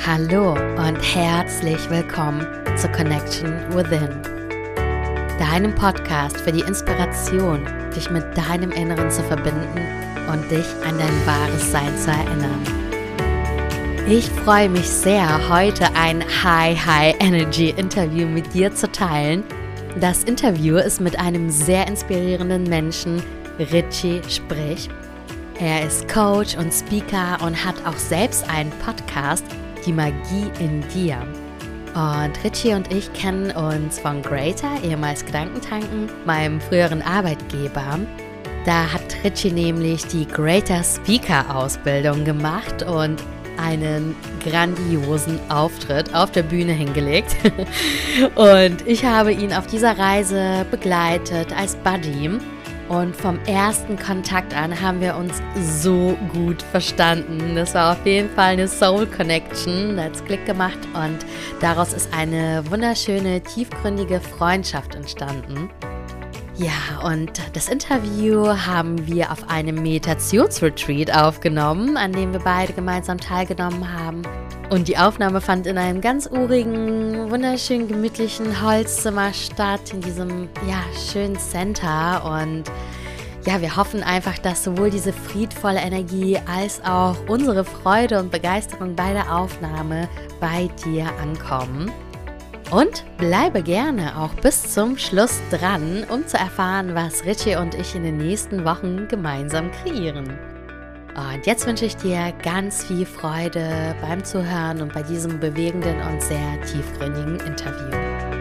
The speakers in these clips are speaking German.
Hallo und herzlich willkommen zu Connection Within, deinem Podcast für die Inspiration, dich mit deinem Inneren zu verbinden und dich an dein wahres Sein zu erinnern. Ich freue mich sehr, heute ein High Energy Interview mit dir zu teilen. Das Interview ist mit einem sehr inspirierenden Menschen, Richie Sprich. Er ist Coach und Speaker und hat auch selbst einen Podcast, Die Magie in dir. Und Richie und ich kennen uns von Greater, ehemals Gedankentanken, meinem früheren Arbeitgeber. Da hat Richie nämlich die Greater Speaker Ausbildung gemacht und einen grandiosen Auftritt auf der Bühne hingelegt. Und ich habe ihn auf dieser Reise begleitet als Buddy. Und vom ersten Kontakt an haben wir uns so gut verstanden. Das war auf jeden Fall eine Soul Connection. Da hat es Klick gemacht und daraus ist eine wunderschöne, tiefgründige Freundschaft entstanden. Ja, und das Interview haben wir auf einem Meditationsretreat aufgenommen, an dem wir beide gemeinsam teilgenommen haben. Und die Aufnahme fand in einem ganz urigen, wunderschön gemütlichen Holzzimmer statt, in diesem, schönen Center. Und ja, wir hoffen einfach, dass sowohl diese friedvolle Energie als auch unsere Freude und Begeisterung bei der Aufnahme bei dir ankommen. Und bleibe gerne auch bis zum Schluss dran, um zu erfahren, was Richie und ich in den nächsten Wochen gemeinsam kreieren. Und jetzt wünsche ich dir ganz viel Freude beim Zuhören und bei diesem bewegenden und sehr tiefgründigen Interview.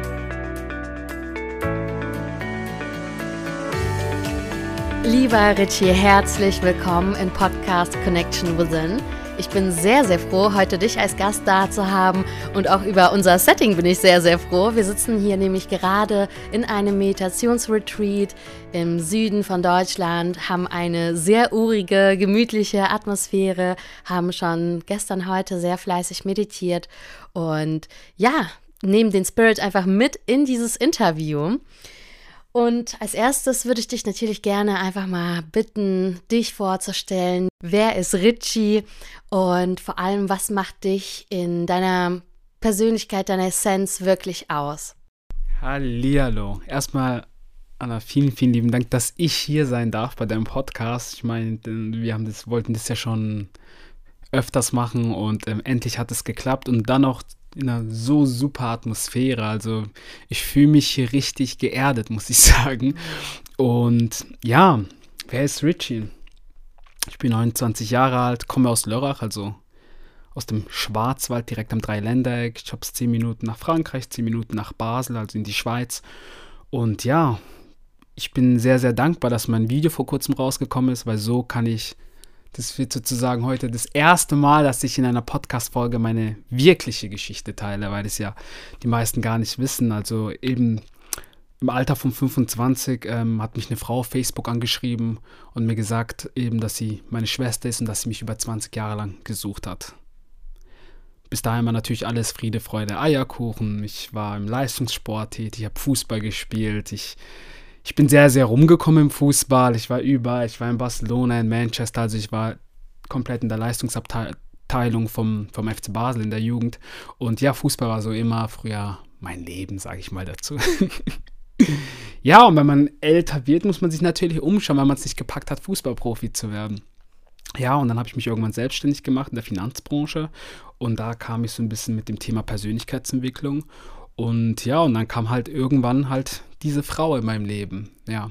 Lieber Richie, herzlich willkommen im Podcast Connection Within. Ich bin sehr, sehr froh, heute dich als Gast da zu haben und auch über unser Setting bin ich sehr, sehr froh. Wir sitzen hier nämlich gerade in einem Meditationsretreat im Süden von Deutschland, haben eine sehr urige, gemütliche Atmosphäre, haben schon gestern, heute sehr fleißig meditiert und nehmen den Spirit einfach mit in dieses Interview. Und als erstes würde ich dich natürlich gerne einfach mal bitten, dich vorzustellen. Wer ist Richie und vor allem, was macht dich in deiner Persönlichkeit, deiner Essenz wirklich aus? Hallihallo. Erstmal, Anna, vielen, vielen lieben Dank, dass ich hier sein darf bei deinem Podcast. Ich meine, wollten das ja schon öfters machen und endlich hat es geklappt und dann auch in einer so super Atmosphäre, also ich fühle mich hier richtig geerdet, muss ich sagen. Und ja, wer ist Richie? Ich bin 29 Jahre alt, komme aus Lörrach, also aus dem Schwarzwald, direkt am Dreiländereck. Ich habe es 10 Minuten nach Frankreich, 10 Minuten nach Basel, also in die Schweiz. Und ja, ich bin sehr, sehr dankbar, dass mein Video vor kurzem rausgekommen ist, weil so kann ich, das wird sozusagen heute das erste Mal, dass ich in einer Podcast-Folge meine wirkliche Geschichte teile, weil das ja die meisten gar nicht wissen. Also eben im Alter von 25 hat mich eine Frau auf Facebook angeschrieben und mir gesagt, eben, dass sie meine Schwester ist und dass sie mich über 20 Jahre lang gesucht hat. Bis dahin war natürlich alles Friede, Freude, Eierkuchen. Ich war im Leistungssport tätig, ich habe Fußball gespielt, Ich bin sehr, sehr rumgekommen im Fußball. Ich war in Barcelona, in Manchester, also ich war komplett in der Leistungsabteilung vom FC Basel in der Jugend. Und ja, Fußball war so immer früher mein Leben, sage ich mal dazu. Ja, und wenn man älter wird, muss man sich natürlich umschauen, weil man es nicht gepackt hat, Fußballprofi zu werden. Ja, und dann habe ich mich irgendwann selbstständig gemacht in der Finanzbranche und da kam ich so ein bisschen mit dem Thema Persönlichkeitsentwicklung. Und ja, und dann kam halt irgendwann halt diese Frau in meinem Leben, ja.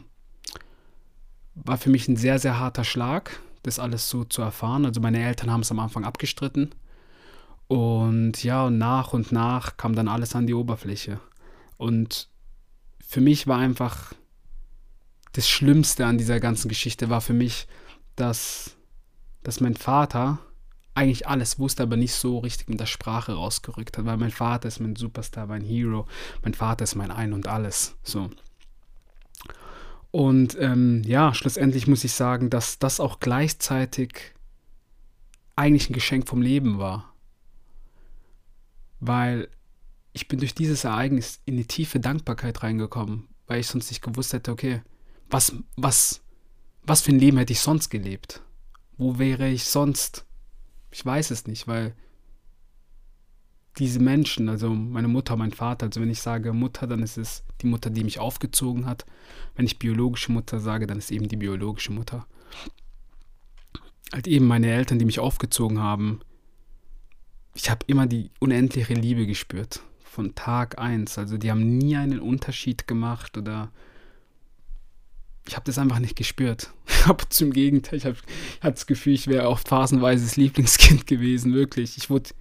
War für mich ein sehr, sehr harter Schlag, das alles so zu erfahren. Also meine Eltern haben es am Anfang abgestritten. Und ja, und nach kam dann alles an die Oberfläche. Und für mich war einfach das Schlimmste an dieser ganzen Geschichte war für mich, dass mein Vater eigentlich alles wusste, aber nicht so richtig mit der Sprache rausgerückt hat, weil mein Vater ist mein Superstar, mein Hero, mein Vater ist mein Ein und Alles, so. Und schlussendlich muss ich sagen, dass das auch gleichzeitig eigentlich ein Geschenk vom Leben war, weil ich bin durch dieses Ereignis in eine tiefe Dankbarkeit reingekommen, weil ich sonst nicht gewusst hätte, okay, was für ein Leben hätte ich sonst gelebt? Wo wäre ich sonst? Ich weiß es nicht, weil diese Menschen, also meine Mutter, mein Vater, also wenn ich sage Mutter, dann ist es die Mutter, die mich aufgezogen hat. Wenn ich biologische Mutter sage, dann ist eben die biologische Mutter. Halt eben meine Eltern, die mich aufgezogen haben. Ich habe immer die unendliche Liebe gespürt, von Tag 1. Also die haben nie einen Unterschied gemacht oder ich habe das einfach nicht gespürt. Aber zum Gegenteil, ich hatte das Gefühl, ich wäre oft phasenweise das Lieblingskind gewesen, wirklich. Ich wurde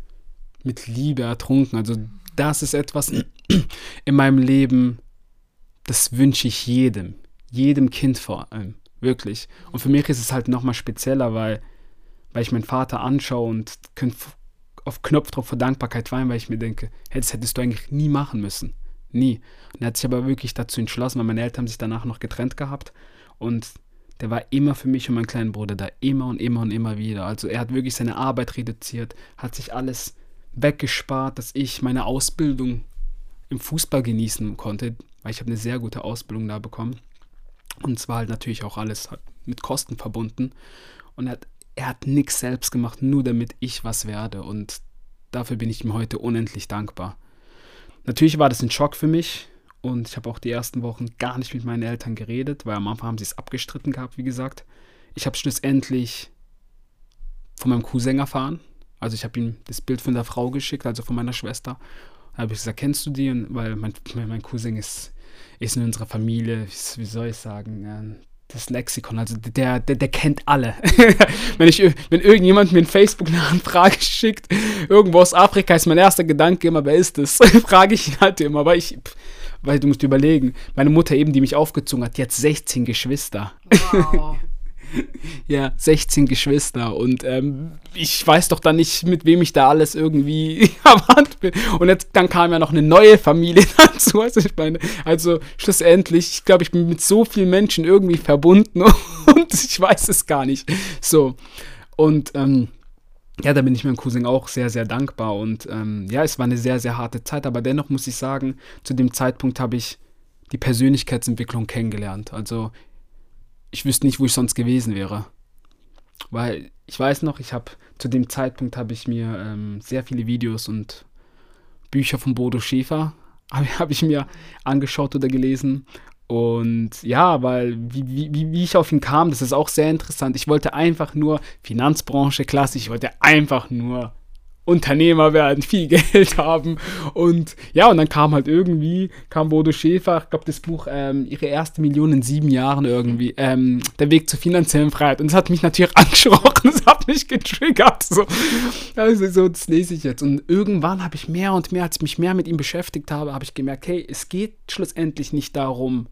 mit Liebe ertrunken. Also das ist etwas in meinem Leben, das wünsche ich jedem Kind vor allem, wirklich. Und für mich ist es halt nochmal spezieller, weil ich meinen Vater anschaue und könnte auf Knopfdruck vor Dankbarkeit weinen, weil ich mir denke, hey, das hättest du eigentlich nie machen müssen. Nie. Und er hat sich aber wirklich dazu entschlossen, weil meine Eltern haben sich danach noch getrennt gehabt und der war immer für mich und meinen kleinen Bruder da, immer und immer und immer wieder. Also er hat wirklich seine Arbeit reduziert, hat sich alles weggespart, dass ich meine Ausbildung im Fußball genießen konnte, weil ich habe eine sehr gute Ausbildung da bekommen und zwar halt natürlich auch alles mit Kosten verbunden und er hat nichts selbst gemacht, nur damit ich was werde und dafür bin ich ihm heute unendlich dankbar. Natürlich war das ein Schock für mich und ich habe auch die ersten Wochen gar nicht mit meinen Eltern geredet, weil am Anfang haben sie es abgestritten gehabt, wie gesagt. Ich habe schlussendlich von meinem Cousin erfahren, also ich habe ihm das Bild von der Frau geschickt, also von meiner Schwester. Da habe ich gesagt, kennst du die? Und weil mein Cousin ist in unserer Familie, wie soll ich sagen, das Lexikon, also der kennt alle. wenn irgendjemand mir in Facebook eine Anfrage schickt, irgendwo aus Afrika, ist mein erster Gedanke immer, wer ist das? Frage ich ihn halt immer, weil du musst überlegen, meine Mutter eben, die mich aufgezogen hat, die hat 16 Geschwister. Wow. Ja, 16 Geschwister und ich weiß doch dann nicht, mit wem ich da alles irgendwie verwandt bin. Und dann kam ja noch eine neue Familie dazu. Also schlussendlich, ich glaube, ich bin mit so vielen Menschen irgendwie verbunden und ich weiß es gar nicht. So, und ja, da bin ich meinem Cousin auch sehr, sehr dankbar. Und ja, es war eine sehr, sehr harte Zeit, aber dennoch muss ich sagen, zu dem Zeitpunkt habe ich die Persönlichkeitsentwicklung kennengelernt. Also ich wüsste nicht, wo ich sonst gewesen wäre. Weil ich weiß noch, zu dem Zeitpunkt habe ich mir sehr viele Videos und Bücher von Bodo Schäfer habe ich mir angeschaut oder gelesen. Und ja, weil wie ich auf ihn kam, das ist auch sehr interessant. Ich wollte einfach nur Finanzbranche, klassisch, ich wollte einfach nur Unternehmer werden, viel Geld haben und ja, und dann kam Bodo Schäfer, ich glaube das Buch, ihre erste Million in 7 Jahren irgendwie, der Weg zur finanziellen Freiheit und das hat mich natürlich angesprochen, das hat mich getriggert, so. Also so, das lese ich jetzt und irgendwann habe ich mehr und mehr, als ich mich mehr mit ihm beschäftigt habe, habe ich gemerkt, hey, es geht schlussendlich nicht darum,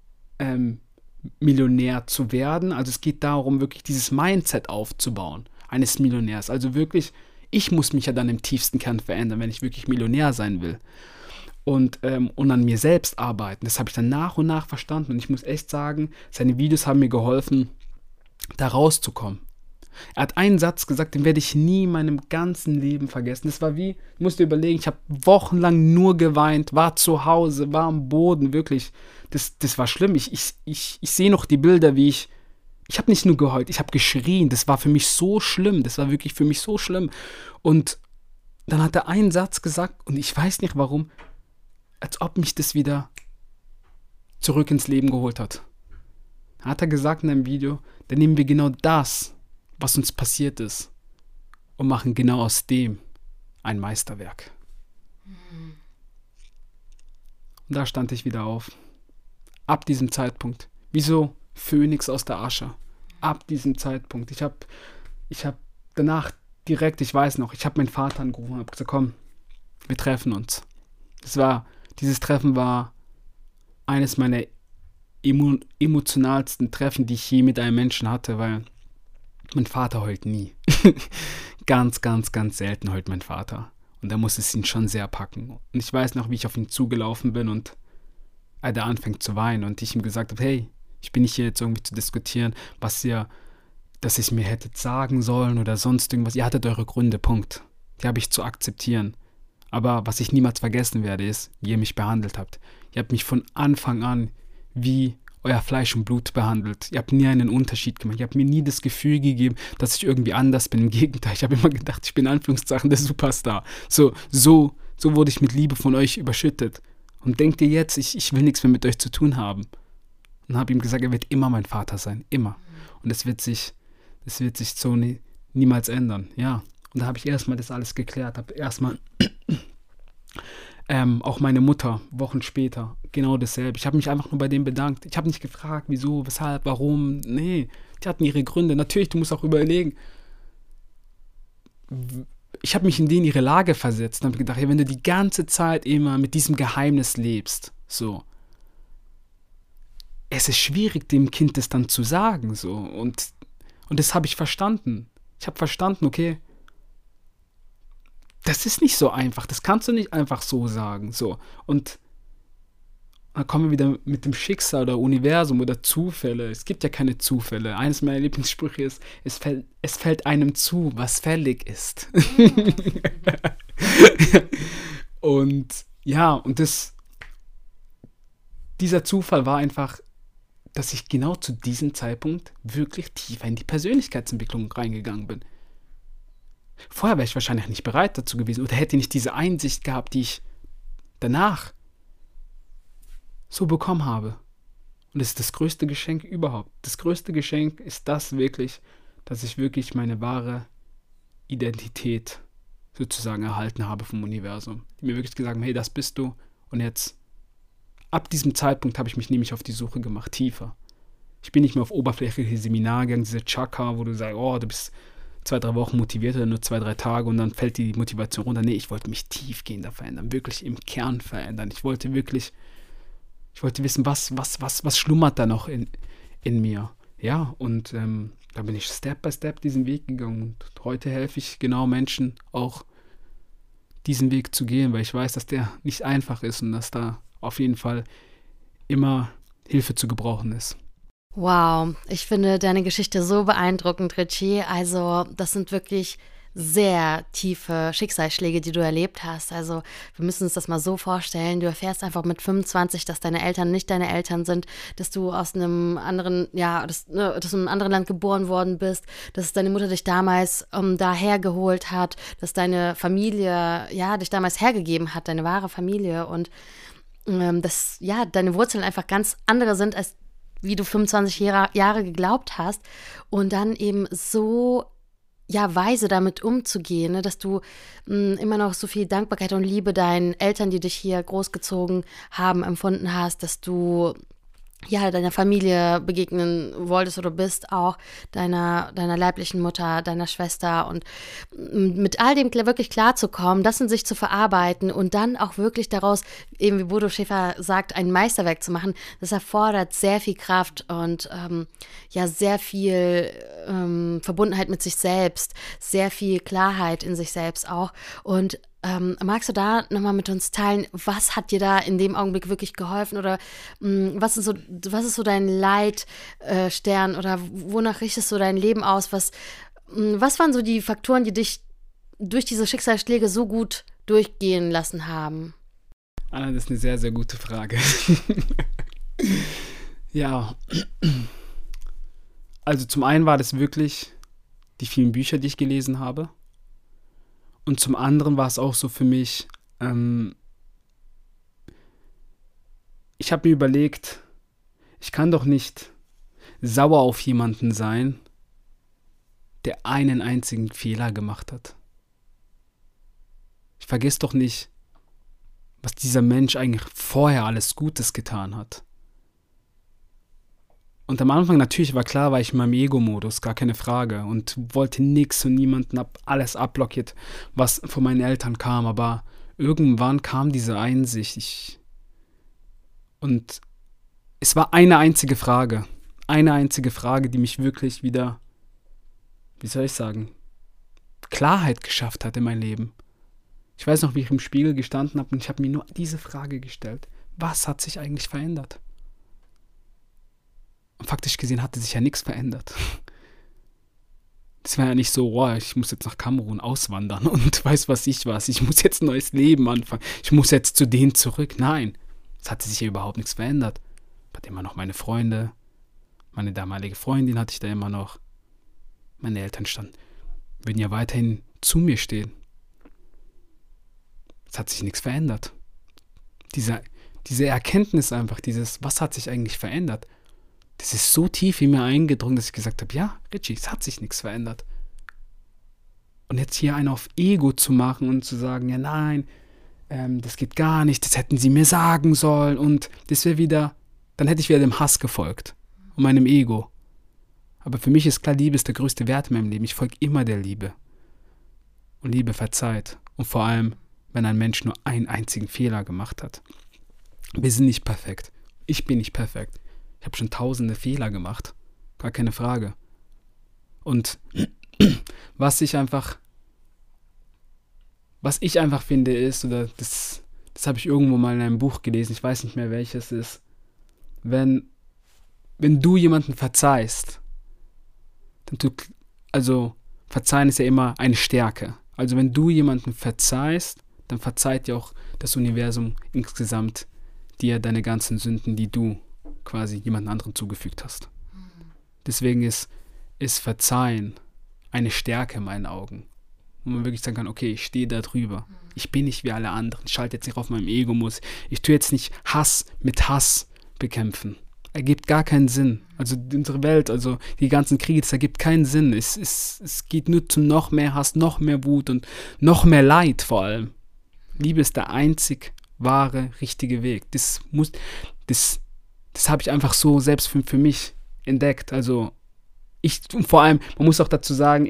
Millionär zu werden, also es geht darum, wirklich dieses Mindset aufzubauen, eines Millionärs, also wirklich. Ich muss mich ja dann im tiefsten Kern verändern, wenn ich wirklich Millionär sein will. Und an mir selbst arbeiten. Das habe ich dann nach und nach verstanden. Und ich muss echt sagen, seine Videos haben mir geholfen, da rauszukommen. Er hat einen Satz gesagt, den werde ich nie in meinem ganzen Leben vergessen. Das war ich musst dir überlegen, ich habe wochenlang nur geweint, war zu Hause, war am Boden, wirklich. Das war schlimm. Ich sehe noch die Bilder, wie ich habe nicht nur geheult, ich habe geschrien. Das war für mich so schlimm. Das war wirklich für mich so schlimm. Und dann hat er einen Satz gesagt und ich weiß nicht warum, als ob mich das wieder zurück ins Leben geholt hat. Hat er gesagt in einem Video, dann nehmen wir genau das, was uns passiert ist und machen genau aus dem ein Meisterwerk. Und da stand ich wieder auf. Ab diesem Zeitpunkt. Wieso Phönix aus der Asche? Ab diesem Zeitpunkt. Ich hab danach direkt, ich weiß noch, ich habe meinen Vater angerufen und habe gesagt, komm, wir treffen uns. Dieses Treffen war eines meiner emotionalsten Treffen, die ich je mit einem Menschen hatte, weil mein Vater heult nie. Ganz, ganz, ganz selten heult mein Vater. Und da muss es ihn schon sehr packen. Und ich weiß noch, wie ich auf ihn zugelaufen bin und er da anfängt zu weinen und ich ihm gesagt habe, hey, ich bin nicht hier jetzt irgendwie zu diskutieren, dass ich mir hättet sagen sollen oder sonst irgendwas. Ihr hattet eure Gründe, Punkt. Die habe ich zu akzeptieren. Aber was ich niemals vergessen werde, ist, wie ihr mich behandelt habt. Ihr habt mich von Anfang an wie euer Fleisch und Blut behandelt. Ihr habt nie einen Unterschied gemacht. Ihr habt mir nie das Gefühl gegeben, dass ich irgendwie anders bin. Im Gegenteil, ich habe immer gedacht, ich bin in Anführungszeichen der Superstar. So wurde ich mit Liebe von euch überschüttet. Und denkt ihr jetzt, ich will nichts mehr mit euch zu tun haben. Und habe ihm gesagt, er wird immer mein Vater sein. Immer. Und es wird sich so niemals ändern. Ja. Und da habe ich erstmal das alles geklärt. Habe erstmal auch meine Mutter, Wochen später, genau dasselbe. Ich habe mich einfach nur bei dem bedankt. Ich habe nicht gefragt, wieso, weshalb, warum. Nee, die hatten ihre Gründe. Natürlich, du musst auch überlegen. Ich habe mich in ihre Lage versetzt und habe gedacht, ja, wenn du die ganze Zeit immer mit diesem Geheimnis lebst, so, es ist schwierig, dem Kind das dann zu sagen, so. Und das habe ich verstanden. Ich habe verstanden, okay, das ist nicht so einfach. Das kannst du nicht einfach so sagen, so. Und dann kommen wir wieder mit dem Schicksal oder Universum oder Zufälle. Es gibt ja keine Zufälle. Eines meiner Lieblingssprüche ist, es fällt einem zu, was fällig ist. Und ja, und dieser Zufall war einfach, dass ich genau zu diesem Zeitpunkt wirklich tiefer in die Persönlichkeitsentwicklung reingegangen bin. Vorher wäre ich wahrscheinlich nicht bereit dazu gewesen oder hätte nicht diese Einsicht gehabt, die ich danach so bekommen habe. Und das ist das größte Geschenk überhaupt. Das größte Geschenk ist das wirklich, dass ich wirklich meine wahre Identität sozusagen erhalten habe vom Universum. Die mir wirklich gesagt haben, hey, das bist du. Und jetzt, ab diesem Zeitpunkt habe ich mich nämlich auf die Suche gemacht, tiefer. Ich bin nicht mehr auf oberflächliche Seminare gegangen, diese Chakra, wo du sagst, oh, du bist 2-3 Wochen motiviert oder nur 2-3 Tage und dann fällt die Motivation runter. Nee, ich wollte mich tiefgehender verändern, wirklich im Kern verändern. Ich wollte wissen, was schlummert da noch in mir. Ja, und da bin ich Step by Step diesen Weg gegangen. Und heute helfe ich genau Menschen auch, diesen Weg zu gehen, weil ich weiß, dass der nicht einfach ist und dass da auf jeden Fall immer Hilfe zu gebrauchen ist. Wow, ich finde deine Geschichte so beeindruckend, Richie. Also das sind wirklich sehr tiefe Schicksalsschläge, die du erlebt hast. Also wir müssen uns das mal so vorstellen. Du erfährst einfach mit 25, dass deine Eltern nicht deine Eltern sind, dass du aus einem anderen, dass du in einem anderen Land geboren worden bist, dass deine Mutter dich damals daher geholt hat, dass deine Familie, dich damals hergegeben hat, deine wahre Familie und dass, deine Wurzeln einfach ganz andere sind, als wie du 25 Jahre geglaubt hast und dann eben so weise damit umzugehen, ne, dass du immer noch so viel Dankbarkeit und Liebe deinen Eltern, die dich hier großgezogen haben, empfunden hast, dass du deiner Familie begegnen wolltest oder bist, auch deiner leiblichen Mutter, deiner Schwester und mit all dem wirklich klarzukommen, das in sich zu verarbeiten und dann auch wirklich daraus, eben wie Bodo Schäfer sagt, ein Meisterwerk zu machen, das erfordert sehr viel Kraft und sehr viel Verbundenheit mit sich selbst, sehr viel Klarheit in sich selbst auch und magst du da nochmal mit uns teilen, was hat dir da in dem Augenblick wirklich geholfen oder was ist so dein Leitstern oder wonach richtest du dein Leben aus? Was waren so die Faktoren, die dich durch diese Schicksalsschläge so gut durchgehen lassen haben? Anna, das ist eine sehr, sehr gute Frage. Ja, also zum einen war das wirklich die vielen Bücher, die ich gelesen habe. Und zum anderen war es auch so für mich, ich habe mir überlegt, ich kann doch nicht sauer auf jemanden sein, der einen einzigen Fehler gemacht hat. Ich vergesse doch nicht, was dieser Mensch eigentlich vorher alles Gutes getan hat. Und am Anfang natürlich war klar, war ich in meinem Ego-Modus, gar keine Frage. Und wollte nichts und niemanden, hab alles abblockiert, was von meinen Eltern kam. Aber irgendwann kam diese Einsicht. Und es war eine einzige Frage, die mich wirklich wieder, wie soll ich sagen, Klarheit geschafft hat in mein Leben. Ich weiß noch, wie ich im Spiegel gestanden habe und ich habe mir nur diese Frage gestellt. Was hat sich eigentlich verändert? Und faktisch gesehen hatte sich ja nichts verändert. Das war ja nicht so, ich muss jetzt nach Kamerun auswandern und weiß ich muss jetzt ein neues Leben anfangen, ich muss jetzt zu denen zurück. Nein, es hatte sich ja überhaupt nichts verändert. Aber hatte immer noch meine Freunde, meine damalige Freundin hatte ich da immer noch. Meine Eltern würden ja weiterhin zu mir stehen. Es hat sich nichts verändert. Diese Erkenntnis einfach, was hat sich eigentlich verändert? Das ist so tief in mir eingedrungen, dass ich gesagt habe, ja, Richie, es hat sich nichts verändert. Und jetzt hier einen auf Ego zu machen und zu sagen, ja nein, das geht gar nicht, das hätten sie mir sagen sollen und das wäre wieder, dann hätte ich wieder dem Hass gefolgt und meinem Ego. Aber für mich ist klar, Liebe ist der größte Wert in meinem Leben. Ich folge immer der Liebe. Und Liebe verzeiht. Und vor allem, wenn ein Mensch nur einen einzigen Fehler gemacht hat. Wir sind nicht perfekt. Ich bin nicht perfekt. Ich habe schon tausende Fehler gemacht. Gar keine Frage. Und was ich einfach finde ist, oder das habe ich irgendwo mal in einem Buch gelesen, ich weiß nicht mehr welches ist, wenn du jemanden verzeihst, also verzeihen ist ja immer eine Stärke. Also wenn du jemanden verzeihst, dann verzeiht ja auch das Universum insgesamt dir deine ganzen Sünden, die du quasi jemand anderen zugefügt hast. Deswegen ist Verzeihen eine Stärke in meinen Augen. Wo man wirklich sagen kann, okay, ich stehe da drüber. Ich bin nicht wie alle anderen. Ich schalte jetzt nicht auf meinem Ego-Muss. Ich tue jetzt nicht Hass mit Hass bekämpfen. Ergibt gar keinen Sinn. Also unsere Welt, also die ganzen Kriege, das ergibt keinen Sinn. Es geht nur zu noch mehr Hass, noch mehr Wut und noch mehr Leid vor allem. Liebe ist der einzig wahre, richtige Weg. Das habe ich einfach so selbst für mich entdeckt. Also und vor allem, man muss auch dazu sagen,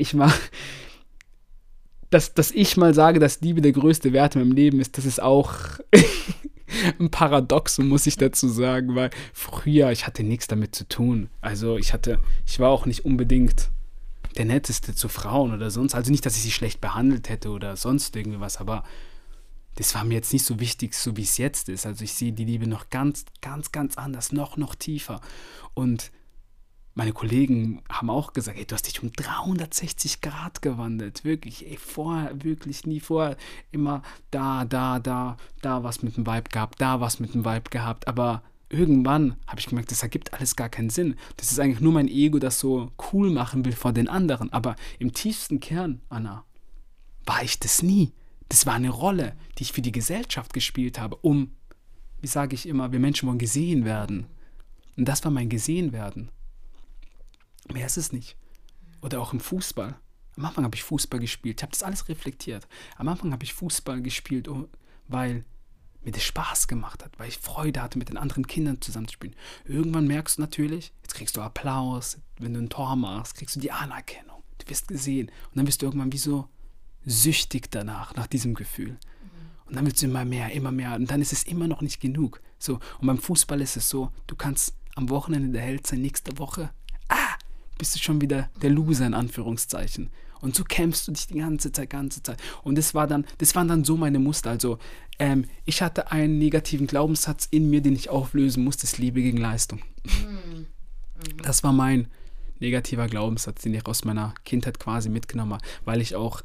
dass ich mal sage, dass Liebe der größte Wert in meinem Leben ist, das ist auch ein Paradoxon, muss ich dazu sagen, weil früher, ich hatte nichts damit zu tun. Also ich war auch nicht unbedingt der Netteste zu Frauen oder sonst. Also nicht, dass ich sie schlecht behandelt hätte oder sonst irgendwie was, aber das war mir jetzt nicht so wichtig, so wie es jetzt ist. Also ich sehe die Liebe noch ganz, ganz, ganz anders, noch tiefer. Und meine Kollegen haben auch gesagt, ey, du hast dich um 360 Grad gewandelt. Wirklich, wirklich nie vorher. Immer da was mit dem Vibe gehabt, da was mit dem Vibe gehabt. Aber irgendwann habe ich gemerkt, das ergibt alles gar keinen Sinn. Das ist eigentlich nur mein Ego, das so cool machen will vor den anderen. Aber im tiefsten Kern, Anna, war ich das nie. Das war eine Rolle, die ich für die Gesellschaft gespielt habe, wie sage ich immer, wir Menschen wollen gesehen werden. Und das war mein Gesehenwerden. Mehr ist es nicht. Oder auch im Fußball. Am Anfang habe ich Fußball gespielt. Ich habe das alles reflektiert. Am Anfang habe ich Fußball gespielt, weil mir das Spaß gemacht hat, weil ich Freude hatte, mit den anderen Kindern zusammenzuspielen. Irgendwann merkst du natürlich, jetzt kriegst du Applaus, wenn du ein Tor machst, kriegst du die Anerkennung. Du wirst gesehen. Und dann bist du irgendwann wie so süchtig nach diesem Gefühl. Und dann willst du immer mehr. Und dann ist es immer noch nicht genug. So, und beim Fußball ist es so, du kannst am Wochenende der Held sein, nächste Woche bist du schon wieder der Loser in Anführungszeichen. Und so kämpfst du dich die ganze Zeit. Und das waren dann so meine Muster. Also ich hatte einen negativen Glaubenssatz in mir, den ich auflösen musste, das Liebe gegen Leistung. Das war mein negativer Glaubenssatz, den ich aus meiner Kindheit quasi mitgenommen habe, weil ich auch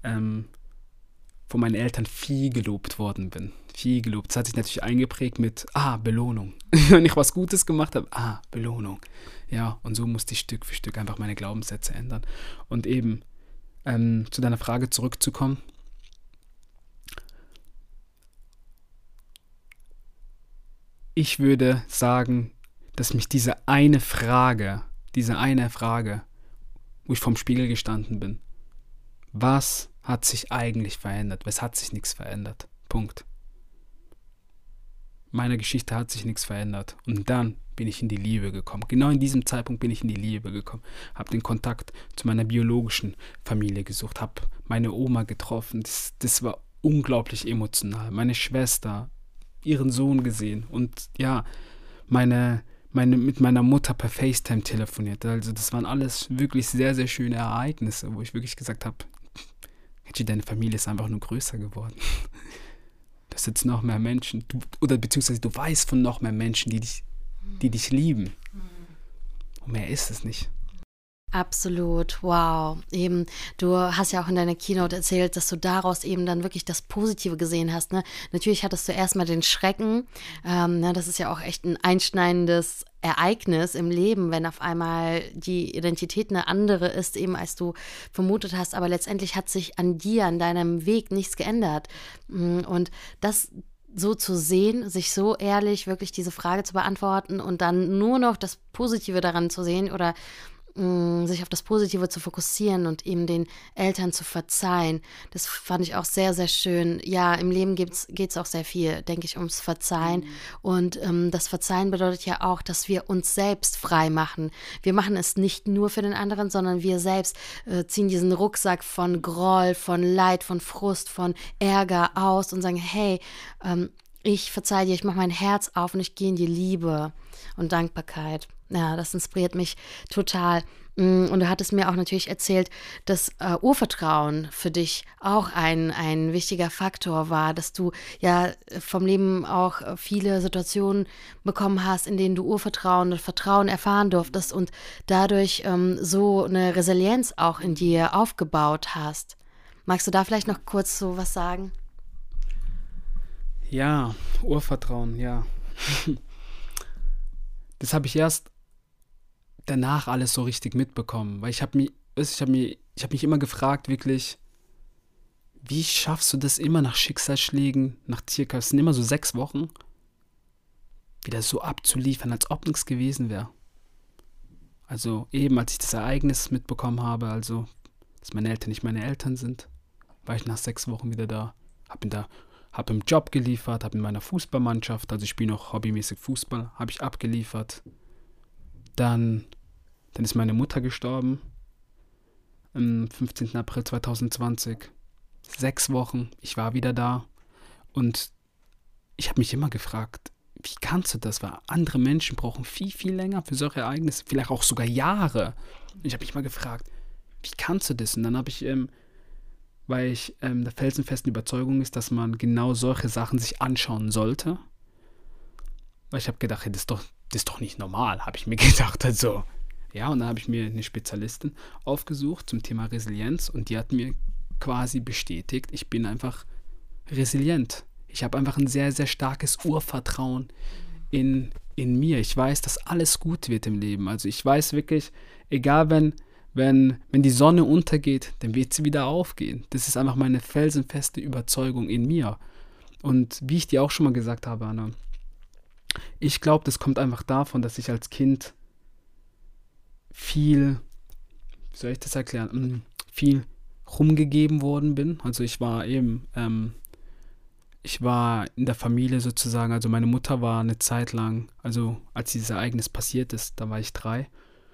von meinen Eltern viel gelobt worden bin. Viel gelobt. Das hat sich natürlich eingeprägt mit, Belohnung. Wenn ich was Gutes gemacht habe, Belohnung. Ja, und so musste ich Stück für Stück einfach meine Glaubenssätze ändern. Und eben, zu deiner Frage zurückzukommen. Ich würde sagen, dass mich diese eine Frage, wo ich vorm Spiegel gestanden bin, was hat sich eigentlich verändert? Es hat sich nichts verändert. Punkt. Meiner Geschichte hat sich nichts verändert. Und dann bin ich in die Liebe gekommen. Genau in diesem Zeitpunkt bin ich in die Liebe gekommen. Habe den Kontakt zu meiner biologischen Familie gesucht. Habe meine Oma getroffen. Das war unglaublich emotional. Meine Schwester, ihren Sohn gesehen. Und ja, mit meiner Mutter per FaceTime telefoniert. Also das waren alles wirklich sehr, sehr schöne Ereignisse, wo ich wirklich gesagt habe, deine Familie ist einfach nur größer geworden. Du hast jetzt noch mehr Menschen, beziehungsweise du weißt von noch mehr Menschen, die dich lieben. Und mehr ist es nicht. Absolut, wow. Eben, du hast ja auch in deiner Keynote erzählt, dass du daraus eben dann wirklich das Positive gesehen hast. Ne? Natürlich hattest du erstmal den Schrecken. Ne, das ist ja auch echt ein einschneidendes Ereignis im Leben, wenn auf einmal die Identität eine andere ist, eben als du vermutet hast. Aber letztendlich hat sich an dir, an deinem Weg nichts geändert. Und das so zu sehen, sich so ehrlich wirklich diese Frage zu beantworten und dann nur noch das Positive daran zu sehen oder sich auf das Positive zu fokussieren und eben den Eltern zu verzeihen. Das fand ich auch sehr, sehr schön. Ja, im Leben geht's auch sehr viel, denke ich, ums Verzeihen. Und das Verzeihen bedeutet ja auch, dass wir uns selbst frei machen. Wir machen es nicht nur für den anderen, sondern wir selbst ziehen diesen Rucksack von Groll, von Leid, von Frust, von Ärger aus und sagen, hey, ich verzeihe dir, ich mache mein Herz auf und ich gehe in die Liebe und Dankbarkeit. Ja, das inspiriert mich total. Und du hattest mir auch natürlich erzählt, dass Urvertrauen für dich auch ein wichtiger Faktor war, dass du ja vom Leben auch viele Situationen bekommen hast, in denen du Urvertrauen und Vertrauen erfahren durftest und dadurch so eine Resilienz auch in dir aufgebaut hast. Magst du da vielleicht noch kurz so was sagen? Ja, Urvertrauen, ja. Das habe ich erst danach alles so richtig mitbekommen, weil ich habe mich immer gefragt, wirklich, wie schaffst du das immer nach Schicksalsschlägen, nach circa, es sind immer so 6 Wochen, wieder so abzuliefern, als ob nichts gewesen wäre. Also eben, als ich das Ereignis mitbekommen habe, also, dass meine Eltern nicht meine Eltern sind, war ich nach 6 Wochen wieder da, habe im Job geliefert, habe in meiner Fußballmannschaft, also ich spiele noch hobbymäßig Fußball, habe ich abgeliefert. Dann ist meine Mutter gestorben, am 15. April 2020. 6 Wochen, ich war wieder da. Und ich habe mich immer gefragt, wie kannst du das? Weil andere Menschen brauchen viel, viel länger für solche Ereignisse, vielleicht auch sogar Jahre. Und ich habe mich mal gefragt, wie kannst du das? Und dann habe ich, weil ich der felsenfesten Überzeugung ist, dass man genau solche Sachen sich anschauen sollte. Weil ich habe gedacht, hey, das ist doch nicht normal, habe ich mir gedacht. Also, ja, und dann habe ich mir eine Spezialistin aufgesucht zum Thema Resilienz und die hat mir quasi bestätigt, ich bin einfach resilient. Ich habe einfach ein sehr, sehr starkes Urvertrauen in mir. Ich weiß, dass alles gut wird im Leben. Also ich weiß wirklich, egal wenn die Sonne untergeht, dann wird sie wieder aufgehen. Das ist einfach meine felsenfeste Überzeugung in mir. Und wie ich dir auch schon mal gesagt habe, Anna, ich glaube, das kommt einfach davon, dass ich als Kind viel, wie soll ich das erklären, viel rumgegeben worden bin. Also ich war eben, ich war in der Familie sozusagen, also meine Mutter war eine Zeit lang, also als dieses Ereignis passiert ist, da war ich 3,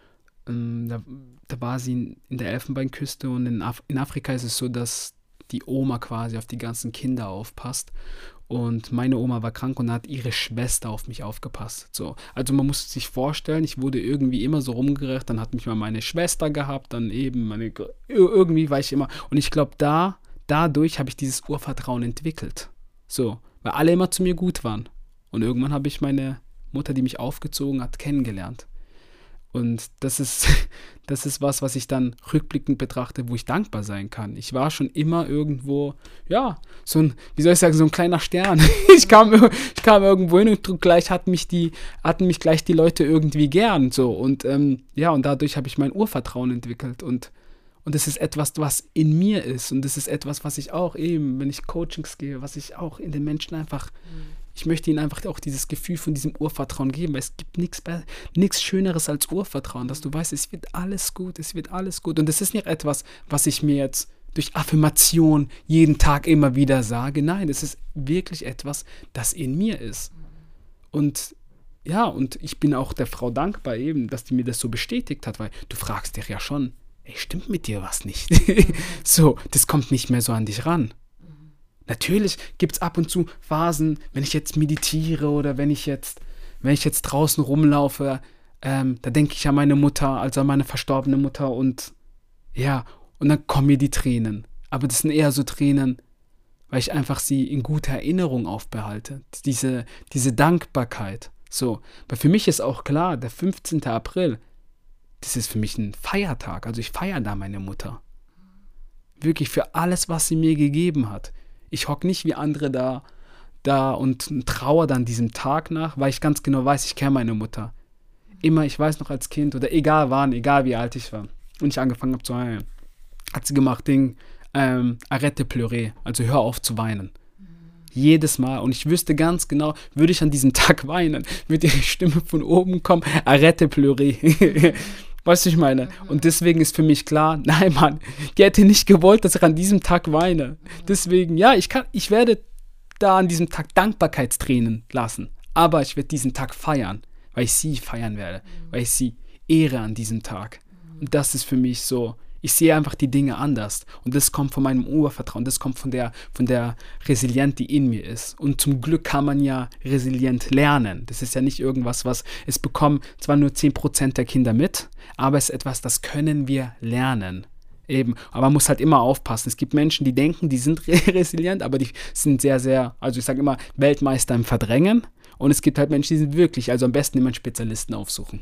da war sie in der Elfenbeinküste und in Afrika ist es so, dass die Oma quasi auf die ganzen Kinder aufpasst. Und meine Oma war krank und hat ihre Schwester auf mich aufgepasst. So. Also man muss sich vorstellen, ich wurde irgendwie immer so rumgereicht, dann hat mich mal meine Schwester gehabt, dann eben irgendwie war ich immer. Und ich glaube, dadurch habe ich dieses Urvertrauen entwickelt. So, weil alle immer zu mir gut waren. Und irgendwann habe ich meine Mutter, die mich aufgezogen hat, kennengelernt. Und das ist was ich dann rückblickend betrachte, wo ich dankbar sein kann. Ich war schon immer irgendwo, ja, so ein, wie soll ich sagen, so ein kleiner Stern. Ich kam irgendwo hin und gleich hatten mich gleich die Leute irgendwie gern. So. Und ja, und dadurch habe ich mein Urvertrauen entwickelt. Und das ist etwas, was in mir ist. Und das ist etwas, was ich auch eben, wenn ich Coachings gehe, was ich auch in den Menschen einfach ich möchte ihnen einfach auch dieses Gefühl von diesem Urvertrauen geben, weil es gibt nichts Schöneres als Urvertrauen, dass du weißt, es wird alles gut, es wird alles gut. Und das ist nicht etwas, was ich mir jetzt durch Affirmation jeden Tag immer wieder sage. Nein, es ist wirklich etwas, das in mir ist. Und ja, und ich bin auch der Frau dankbar eben, dass die mir das so bestätigt hat, weil du fragst dich ja schon, ey, stimmt mit dir was nicht? So, das kommt nicht mehr so an dich ran. Natürlich gibt es ab und zu Phasen, wenn ich jetzt meditiere oder wenn ich jetzt draußen rumlaufe, da denke ich an meine Mutter, also an meine verstorbene Mutter und ja, und dann kommen mir die Tränen. Aber das sind eher so Tränen, weil ich einfach sie in guter Erinnerung aufbehalte. Diese Dankbarkeit. So, weil für mich ist auch klar, der 15. April, das ist für mich ein Feiertag. Also ich feiere da meine Mutter. Wirklich für alles, was sie mir gegeben hat. Ich hocke nicht wie andere da und trauere dann diesem Tag nach, weil ich ganz genau weiß, ich kenne meine Mutter. Immer, ich weiß noch als Kind oder egal wann, egal wie alt ich war und ich angefangen habe zu weinen, hat sie gemacht, arrête de pleurer, also hör auf zu weinen. Jedes Mal. Und ich wüsste ganz genau, würde ich an diesem Tag weinen, würde ihre Stimme von oben kommen, arrête de pleurer. Weißt du, ich meine? Und deswegen ist für mich klar, nein, Mann, die hätte nicht gewollt, dass ich an diesem Tag weine. Deswegen, ja, ich werde da an diesem Tag Dankbarkeitstränen lassen. Aber ich werde diesen Tag feiern, weil ich sie feiern werde, weil ich sie ehre an diesem Tag. Und das ist für mich so, ich sehe einfach die Dinge anders. Und das kommt von meinem Urvertrauen, das kommt von der Resilienz, die in mir ist. Und zum Glück kann man ja resilient lernen. Das ist ja nicht irgendwas, es bekommen zwar nur 10% der Kinder mit, aber es ist etwas, das können wir lernen. Eben, aber man muss halt immer aufpassen. Es gibt Menschen, die denken, die sind resilient, aber die sind sehr, sehr, also ich sage immer, Weltmeister im Verdrängen. Und es gibt halt Menschen, die sind wirklich, also am besten immer einen Spezialisten aufsuchen.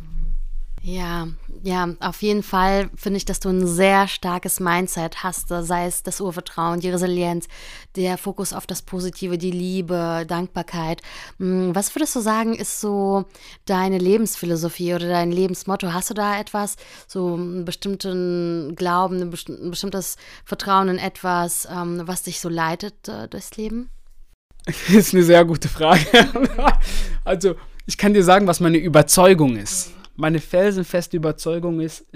Ja, auf jeden Fall finde ich, dass du ein sehr starkes Mindset hast, sei es das Urvertrauen, die Resilienz, der Fokus auf das Positive, die Liebe, Dankbarkeit. Was würdest du sagen, ist so deine Lebensphilosophie oder dein Lebensmotto? Hast du da etwas, so einen bestimmten Glauben, ein bestimmtes Vertrauen in etwas, was dich so leitet durchs Leben? Das ist eine sehr gute Frage. Also, ich kann dir sagen, was meine Überzeugung ist. Meine felsenfeste Überzeugung ist,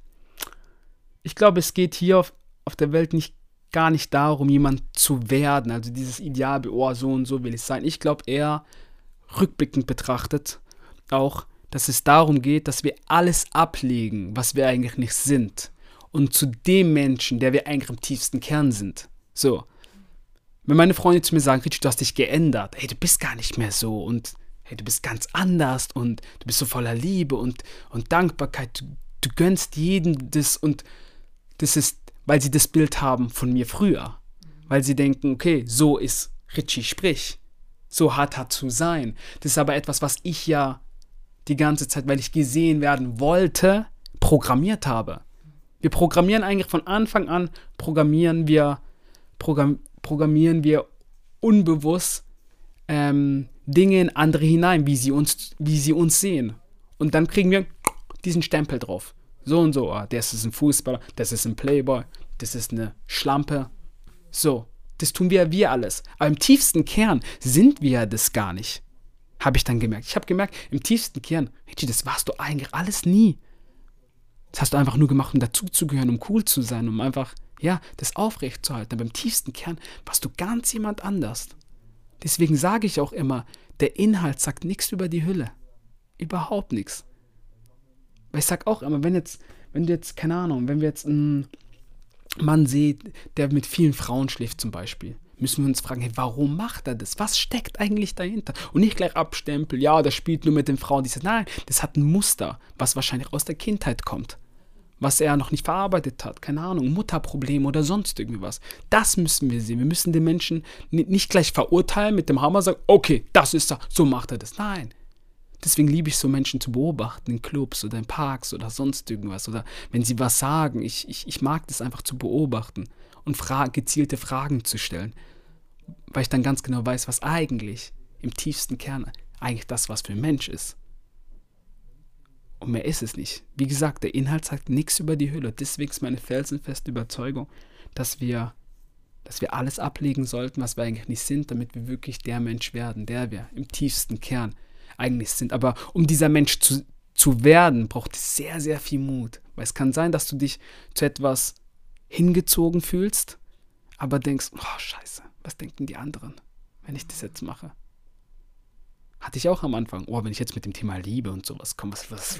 ich glaube, es geht hier auf der Welt gar nicht darum, jemand zu werden, also dieses Ideal, oh, so und so will ich sein. Ich glaube eher, rückblickend betrachtet, auch, dass es darum geht, dass wir alles ablegen, was wir eigentlich nicht sind. Und zu dem Menschen, der wir eigentlich im tiefsten Kern sind. So. Wenn meine Freunde zu mir sagen, Richie, du hast dich geändert, hey, du bist gar nicht mehr so und hey, du bist ganz anders und du bist so voller Liebe und Dankbarkeit. Du gönnst jedem das und das ist, weil sie das Bild haben von mir früher. Weil sie denken, okay, so ist Richie, sprich. So hat zu sein. Das ist aber etwas, was ich ja die ganze Zeit, weil ich gesehen werden wollte, programmiert habe. Wir programmieren eigentlich von Anfang an, programmieren wir unbewusst Dinge in andere hinein, wie sie uns sehen. Und dann kriegen wir diesen Stempel drauf. So und so, das ist ein Fußballer, das ist ein Playboy, das ist eine Schlampe. So, das tun wir alles. Aber im tiefsten Kern sind wir das gar nicht. Habe ich dann gemerkt. Ich habe gemerkt, im tiefsten Kern, das warst du eigentlich alles nie. Das hast du einfach nur gemacht, um dazuzugehören, um cool zu sein, um einfach, ja, das aufrechtzuerhalten. Aber im tiefsten Kern warst du ganz jemand anders. Deswegen sage ich auch immer, der Inhalt sagt nichts über die Hülle. Überhaupt nichts. Weil ich sage auch immer, wenn wir jetzt einen Mann sehen, der mit vielen Frauen schläft zum Beispiel, müssen wir uns fragen, hey, warum macht er das? Was steckt eigentlich dahinter? Und nicht gleich abstempeln, ja, das spielt nur mit den Frauen. Nein, das hat ein Muster, was wahrscheinlich aus der Kindheit kommt. Was er noch nicht verarbeitet hat, keine Ahnung, Mutterprobleme oder sonst irgendwie was. Das müssen wir sehen. Wir müssen den Menschen nicht gleich verurteilen, mit dem Hammer sagen, okay, das ist er, so macht er das. Nein. Deswegen liebe ich so Menschen zu beobachten, in Clubs oder in Parks oder sonst irgendwas. Oder wenn sie was sagen, ich mag das einfach zu beobachten und gezielte Fragen zu stellen. Weil ich dann ganz genau weiß, was eigentlich im tiefsten Kern eigentlich das, was für ein Mensch ist. Und mehr ist es nicht. Wie gesagt, der Inhalt sagt nichts über die Hülle. Deswegen ist meine felsenfeste Überzeugung, dass wir alles ablegen sollten, was wir eigentlich nicht sind, damit wir wirklich der Mensch werden, der wir im tiefsten Kern eigentlich sind. Aber um dieser Mensch zu werden, braucht es sehr, sehr viel Mut. Weil es kann sein, dass du dich zu etwas hingezogen fühlst, aber denkst, oh Scheiße, was denken die anderen, wenn ich das jetzt mache? Hatte ich auch am Anfang, wenn ich jetzt mit dem Thema Liebe und sowas komme,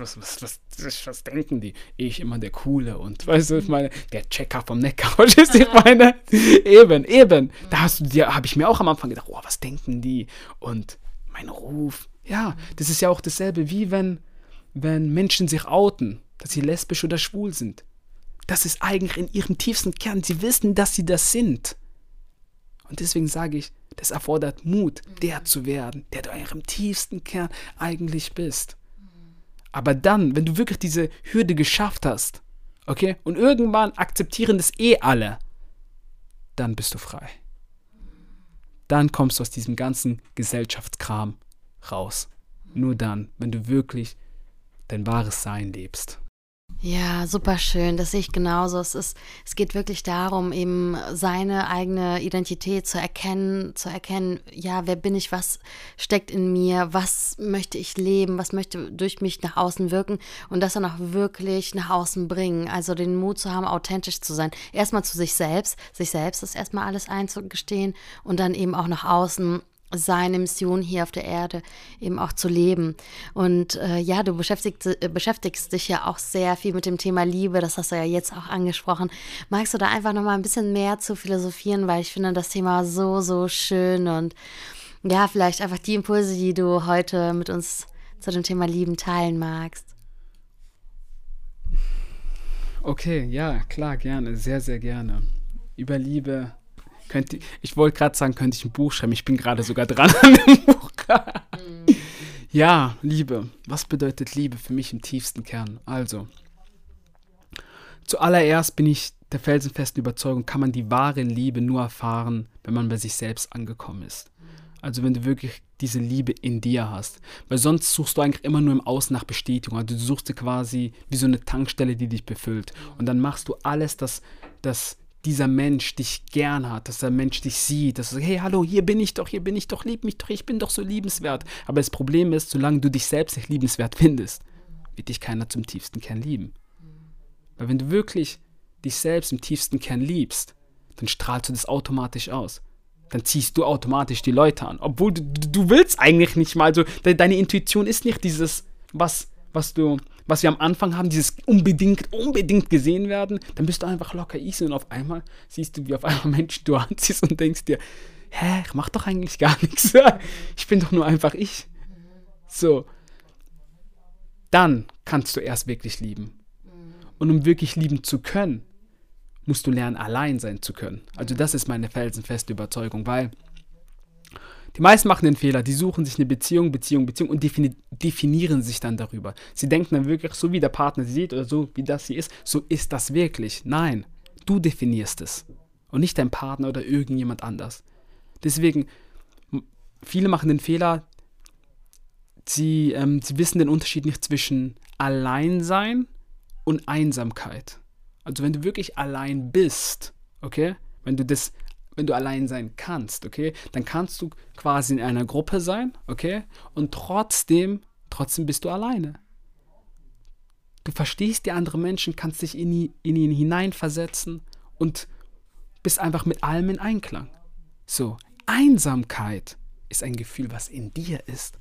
was denken die? Ich immer der Coole und, weißt du, ich meine, der Checker vom Neckar, verstehst du, ich meine? Eben. Da habe ich mir auch am Anfang gedacht, was denken die? Und mein Ruf, ja, das ist ja auch dasselbe, wie wenn Menschen sich outen, dass sie lesbisch oder schwul sind. Das ist eigentlich in ihrem tiefsten Kern, sie wissen, dass sie das sind. Und deswegen sage ich, das erfordert Mut, der zu werden, der du im tiefsten Kern eigentlich bist. Aber dann, wenn du wirklich diese Hürde geschafft hast, okay, und irgendwann akzeptieren das alle, dann bist du frei. Dann kommst du aus diesem ganzen Gesellschaftskram raus. Nur dann, wenn du wirklich dein wahres Sein lebst. Ja, super schön. Das sehe ich genauso. Es geht wirklich darum, eben seine eigene Identität zu erkennen, ja, wer bin ich, was steckt in mir, was möchte ich leben, was möchte durch mich nach außen wirken und das dann auch wirklich nach außen bringen. Also den Mut zu haben, authentisch zu sein. Erstmal zu sich selbst ist erstmal alles einzugestehen und dann eben auch nach außen seine Mission hier auf der Erde eben auch zu leben. Und ja, du beschäftigst dich ja auch sehr viel mit dem Thema Liebe, das hast du ja jetzt auch angesprochen. Magst du da einfach nochmal ein bisschen mehr zu philosophieren, weil ich finde das Thema so, so schön und ja, vielleicht einfach die Impulse, die du heute mit uns zu dem Thema Lieben teilen magst. Okay, ja, klar, gerne, sehr, sehr gerne. Über Liebe ich wollte gerade sagen, könnte ich ein Buch schreiben. Ich bin gerade sogar dran an dem Buch. Ja, Liebe. Was bedeutet Liebe für mich im tiefsten Kern? Also, zuallererst bin ich der felsenfesten Überzeugung, kann man die wahre Liebe nur erfahren, wenn man bei sich selbst angekommen ist. Also wenn du wirklich diese Liebe in dir hast. Weil sonst suchst du eigentlich immer nur im Außen nach Bestätigung. Also du suchst dir quasi wie so eine Tankstelle, die dich befüllt. Und dann machst du alles, dass dieser Mensch dich gern hat, dass der Mensch dich sieht, dass du sagst, hey, hallo, hier bin ich doch, lieb mich doch, ich bin doch so liebenswert. Aber das Problem ist, solange du dich selbst nicht liebenswert findest, wird dich keiner zum tiefsten Kern lieben. Weil wenn du wirklich dich selbst im tiefsten Kern liebst, dann strahlst du das automatisch aus. Dann ziehst du automatisch die Leute an. Obwohl du willst eigentlich nicht mal so, deine Intuition ist nicht dieses, was wir am Anfang haben, dieses unbedingt gesehen werden, dann bist du einfach locker easy und auf einmal siehst du, wie auf einmal Menschen du anziehst und denkst dir, hä, ich mach doch eigentlich gar nichts. Ich bin doch nur einfach ich. So. Dann kannst du erst wirklich lieben. Und um wirklich lieben zu können, musst du lernen, allein sein zu können. Also das ist meine felsenfeste Überzeugung, weil die meisten machen den Fehler, die suchen sich eine Beziehung und definieren sich dann darüber. Sie denken dann wirklich, so wie der Partner sie sieht oder so wie das sie ist, so ist das wirklich. Nein, du definierst es und nicht dein Partner oder irgendjemand anders. Deswegen, viele machen den Fehler, sie wissen den Unterschied nicht zwischen Alleinsein und Einsamkeit. Also wenn du wirklich allein bist, okay, wenn du allein sein kannst, okay, dann kannst du quasi in einer Gruppe sein, okay, und trotzdem bist du alleine. Du verstehst die anderen Menschen, kannst dich in ihn hineinversetzen und bist einfach mit allem in Einklang. So, Einsamkeit ist ein Gefühl, was in dir ist.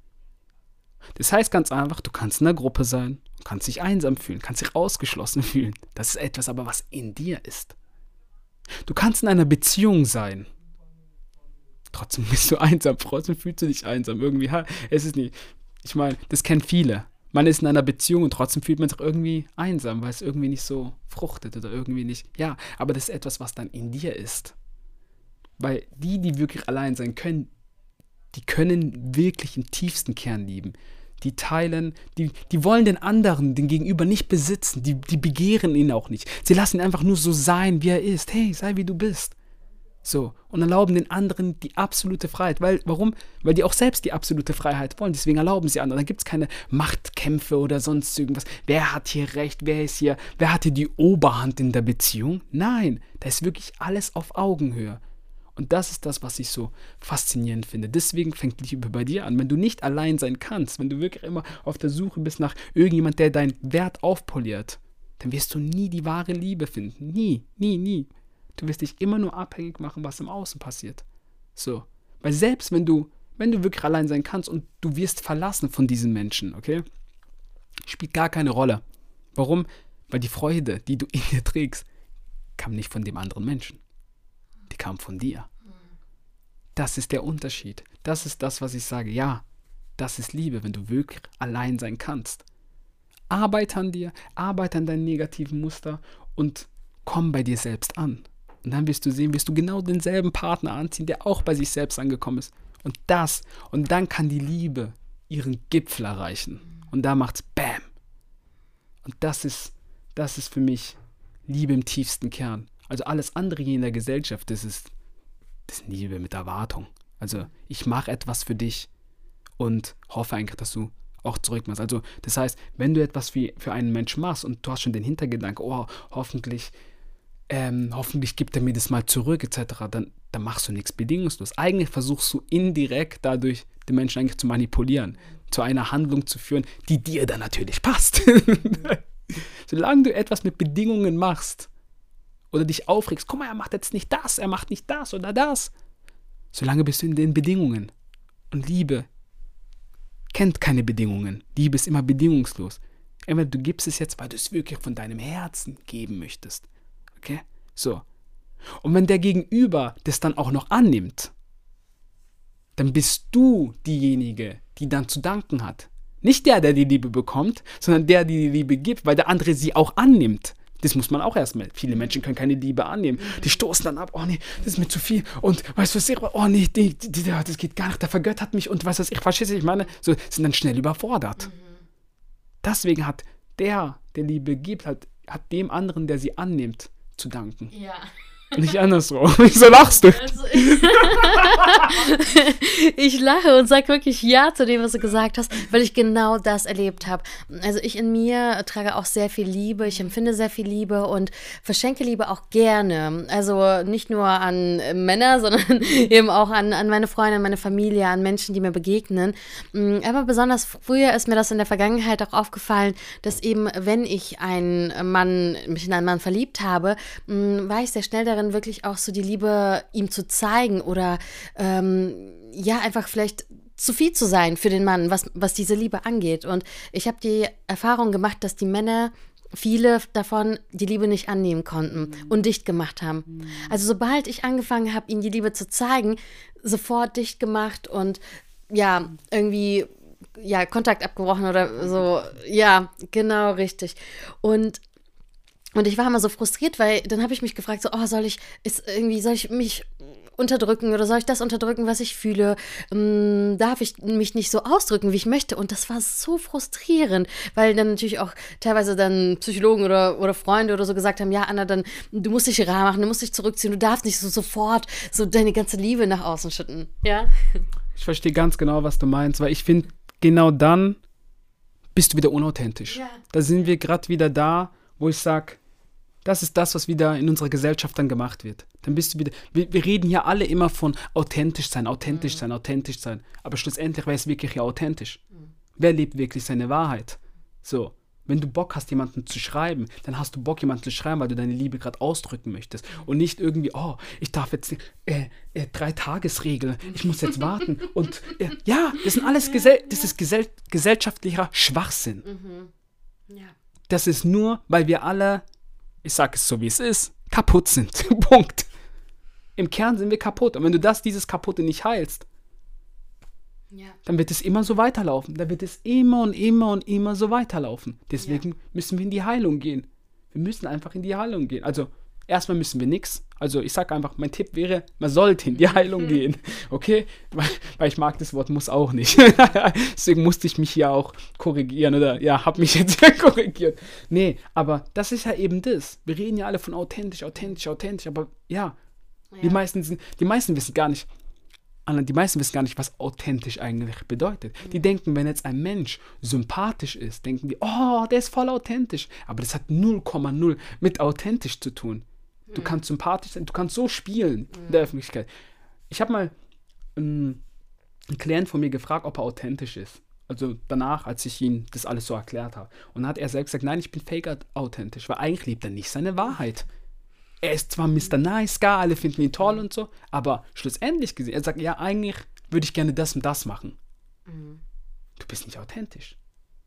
Das heißt ganz einfach, du kannst in einer Gruppe sein, kannst dich einsam fühlen, kannst dich ausgeschlossen fühlen. Das ist etwas aber, was in dir ist. Du kannst in einer Beziehung sein. Trotzdem bist du einsam, trotzdem fühlst du dich einsam. Irgendwie, es ist nicht. Ich meine, das kennen viele. Man ist in einer Beziehung und trotzdem fühlt man sich irgendwie einsam, weil es irgendwie nicht so fruchtet oder irgendwie nicht. Ja, aber das ist etwas, was dann in dir ist. Weil die wirklich allein sein können, die können wirklich im tiefsten Kern lieben. Die teilen, die wollen den anderen, den Gegenüber nicht besitzen, die begehren ihn auch nicht. Sie lassen ihn einfach nur so sein, wie er ist. Hey, sei wie du bist. So, und erlauben den anderen die absolute Freiheit. Warum? Weil die auch selbst die absolute Freiheit wollen. Deswegen erlauben sie anderen. Da gibt es keine Machtkämpfe oder sonst irgendwas. Wer hat hier Recht? Wer hat hier die Oberhand in der Beziehung? Nein, da ist wirklich alles auf Augenhöhe. Und das ist das, was ich so faszinierend finde. Deswegen fängt Liebe bei dir an. Wenn du nicht allein sein kannst, wenn du wirklich immer auf der Suche bist nach irgendjemand, der deinen Wert aufpoliert, dann wirst du nie die wahre Liebe finden. Nie, nie, nie. Du wirst dich immer nur abhängig machen, was im Außen passiert. So. Weil selbst wenn du wirklich allein sein kannst und du wirst verlassen von diesen Menschen, okay, spielt gar keine Rolle. Warum? Weil die Freude, die du in dir trägst, kam nicht von dem anderen Menschen. Die kam von dir. Das ist der Unterschied. Das ist das, was ich sage. Ja, das ist Liebe, wenn du wirklich allein sein kannst. Arbeite an dir, arbeite an deinen negativen Muster und komm bei dir selbst an. Und dann wirst du genau denselben Partner anziehen, der auch bei sich selbst angekommen ist. Und dann kann die Liebe ihren Gipfel erreichen. Und da macht's BAM. Und das ist für mich Liebe im tiefsten Kern. Also alles andere hier in der Gesellschaft, das ist Liebe mit Erwartung. Also ich mache etwas für dich und hoffe eigentlich, dass du auch zurückmachst. Also das heißt, wenn du etwas für einen Menschen machst und du hast schon den Hintergedanken, oh, hoffentlich gibt er mir das mal zurück, etc., dann machst du nichts bedingungslos. Eigentlich versuchst du indirekt dadurch den Menschen eigentlich zu manipulieren, zu einer Handlung zu führen, die dir dann natürlich passt. Solange du etwas mit Bedingungen machst oder dich aufregst, guck mal, er macht jetzt nicht das, er macht nicht das oder das, solange bist du in den Bedingungen. Und Liebe kennt keine Bedingungen. Liebe ist immer bedingungslos. Entweder du gibst es jetzt, weil du es wirklich von deinem Herzen geben möchtest. Okay? So. Und wenn der Gegenüber das dann auch noch annimmt, dann bist du diejenige, die dann zu danken hat. Nicht der die Liebe bekommt, sondern der die Liebe gibt, weil der andere sie auch annimmt. Das muss man auch erstmal. Viele Menschen können keine Liebe annehmen. Die stoßen dann ab, oh nee, das ist mir zu viel. Und weißt du was, oh nee, das geht gar nicht, der vergöttert mich und weißt du was, ich verstehe, ich meine, so sind dann schnell überfordert. Deswegen hat der Liebe gibt, hat dem anderen, der sie annimmt, zu danken. Ja. Nicht andersrum. Wieso lachst du? Also ich lache und sage wirklich ja zu dem, was du gesagt hast, weil ich genau das erlebt habe. Also ich in mir trage auch sehr viel Liebe, ich empfinde sehr viel Liebe und verschenke Liebe auch gerne. Also nicht nur an Männer, sondern eben auch an meine Freunde, an meine Familie, an Menschen, die mir begegnen. Aber besonders früher ist mir das in der Vergangenheit auch aufgefallen, dass eben, wenn ich mich in einen Mann verliebt habe, war ich sehr schnell darin, wirklich auch so die Liebe ihm zu zeigen oder einfach vielleicht zu viel zu sein für den Mann, was diese Liebe angeht. Und ich habe die Erfahrung gemacht, dass die Männer, viele davon, die Liebe nicht annehmen konnten und dicht gemacht haben. Also sobald ich angefangen habe, ihnen die Liebe zu zeigen, sofort dicht gemacht und irgendwie Kontakt abgebrochen oder so. Ja, genau, richtig. Und ich war immer so frustriert, weil dann habe ich mich gefragt, so, soll ich mich unterdrücken oder soll ich das unterdrücken, was ich fühle? Darf ich mich nicht so ausdrücken, wie ich möchte? Und das war so frustrierend, weil dann natürlich auch teilweise dann Psychologen oder Freunde oder so gesagt haben, ja, Anna, dann du musst dich rar machen, du musst dich zurückziehen, du darfst nicht so sofort so deine ganze Liebe nach außen schütten. Ja? Ich verstehe ganz genau, was du meinst, weil ich finde, genau dann bist du wieder unauthentisch. Ja. Da sind wir gerade wieder da, wo ich sage, das ist das, was wieder in unserer Gesellschaft dann gemacht wird. Dann bist du wieder, wir reden hier alle immer von authentisch sein. Aber schlussendlich, wer ist wirklich hier authentisch? Wer lebt wirklich seine Wahrheit? So, wenn du Bock hast, jemanden zu schreiben, dann hast du Bock, jemanden zu schreiben, weil du deine Liebe gerade ausdrücken möchtest. Und nicht irgendwie, ich darf jetzt 3-Tages-Regel, ich muss jetzt warten. Und das sind alles gesellschaftlicher Schwachsinn. Ja. Das ist nur, weil wir alle, ich sage es so, wie es ist, kaputt sind. Punkt. Im Kern sind wir kaputt. Und wenn du dieses Kaputte nicht heilst, dann wird es immer so weiterlaufen. Dann wird es immer und immer und immer so weiterlaufen. Deswegen müssen wir in die Heilung gehen. Wir müssen einfach in die Heilung gehen. Also, erstmal müssen wir nichts. Also, ich sage einfach, mein Tipp wäre, man sollte in die Heilung gehen. Okay? Weil ich mag das Wort muss auch nicht. Deswegen musste ich mich hier auch korrigieren. Oder, habe mich jetzt korrigiert. Nee, aber das ist ja eben das. Wir reden ja alle von authentisch. Aber die meisten wissen gar nicht, was authentisch eigentlich bedeutet. Die denken, wenn jetzt ein Mensch sympathisch ist, denken die, der ist voll authentisch. Aber das hat 0,0 mit authentisch zu tun. Du kannst sympathisch sein, du kannst so spielen in der Öffentlichkeit. Ich habe mal einen Klient von mir gefragt, ob er authentisch ist. Also danach, als ich ihm das alles so erklärt habe. Und dann hat er selbst gesagt, nein, ich bin fake authentisch, weil eigentlich lebt er nicht seine Wahrheit. Er ist zwar Mr. Nice Guy, alle finden ihn toll und so, aber schlussendlich gesehen, er sagt, ja, eigentlich würde ich gerne das und das machen. Du bist nicht authentisch.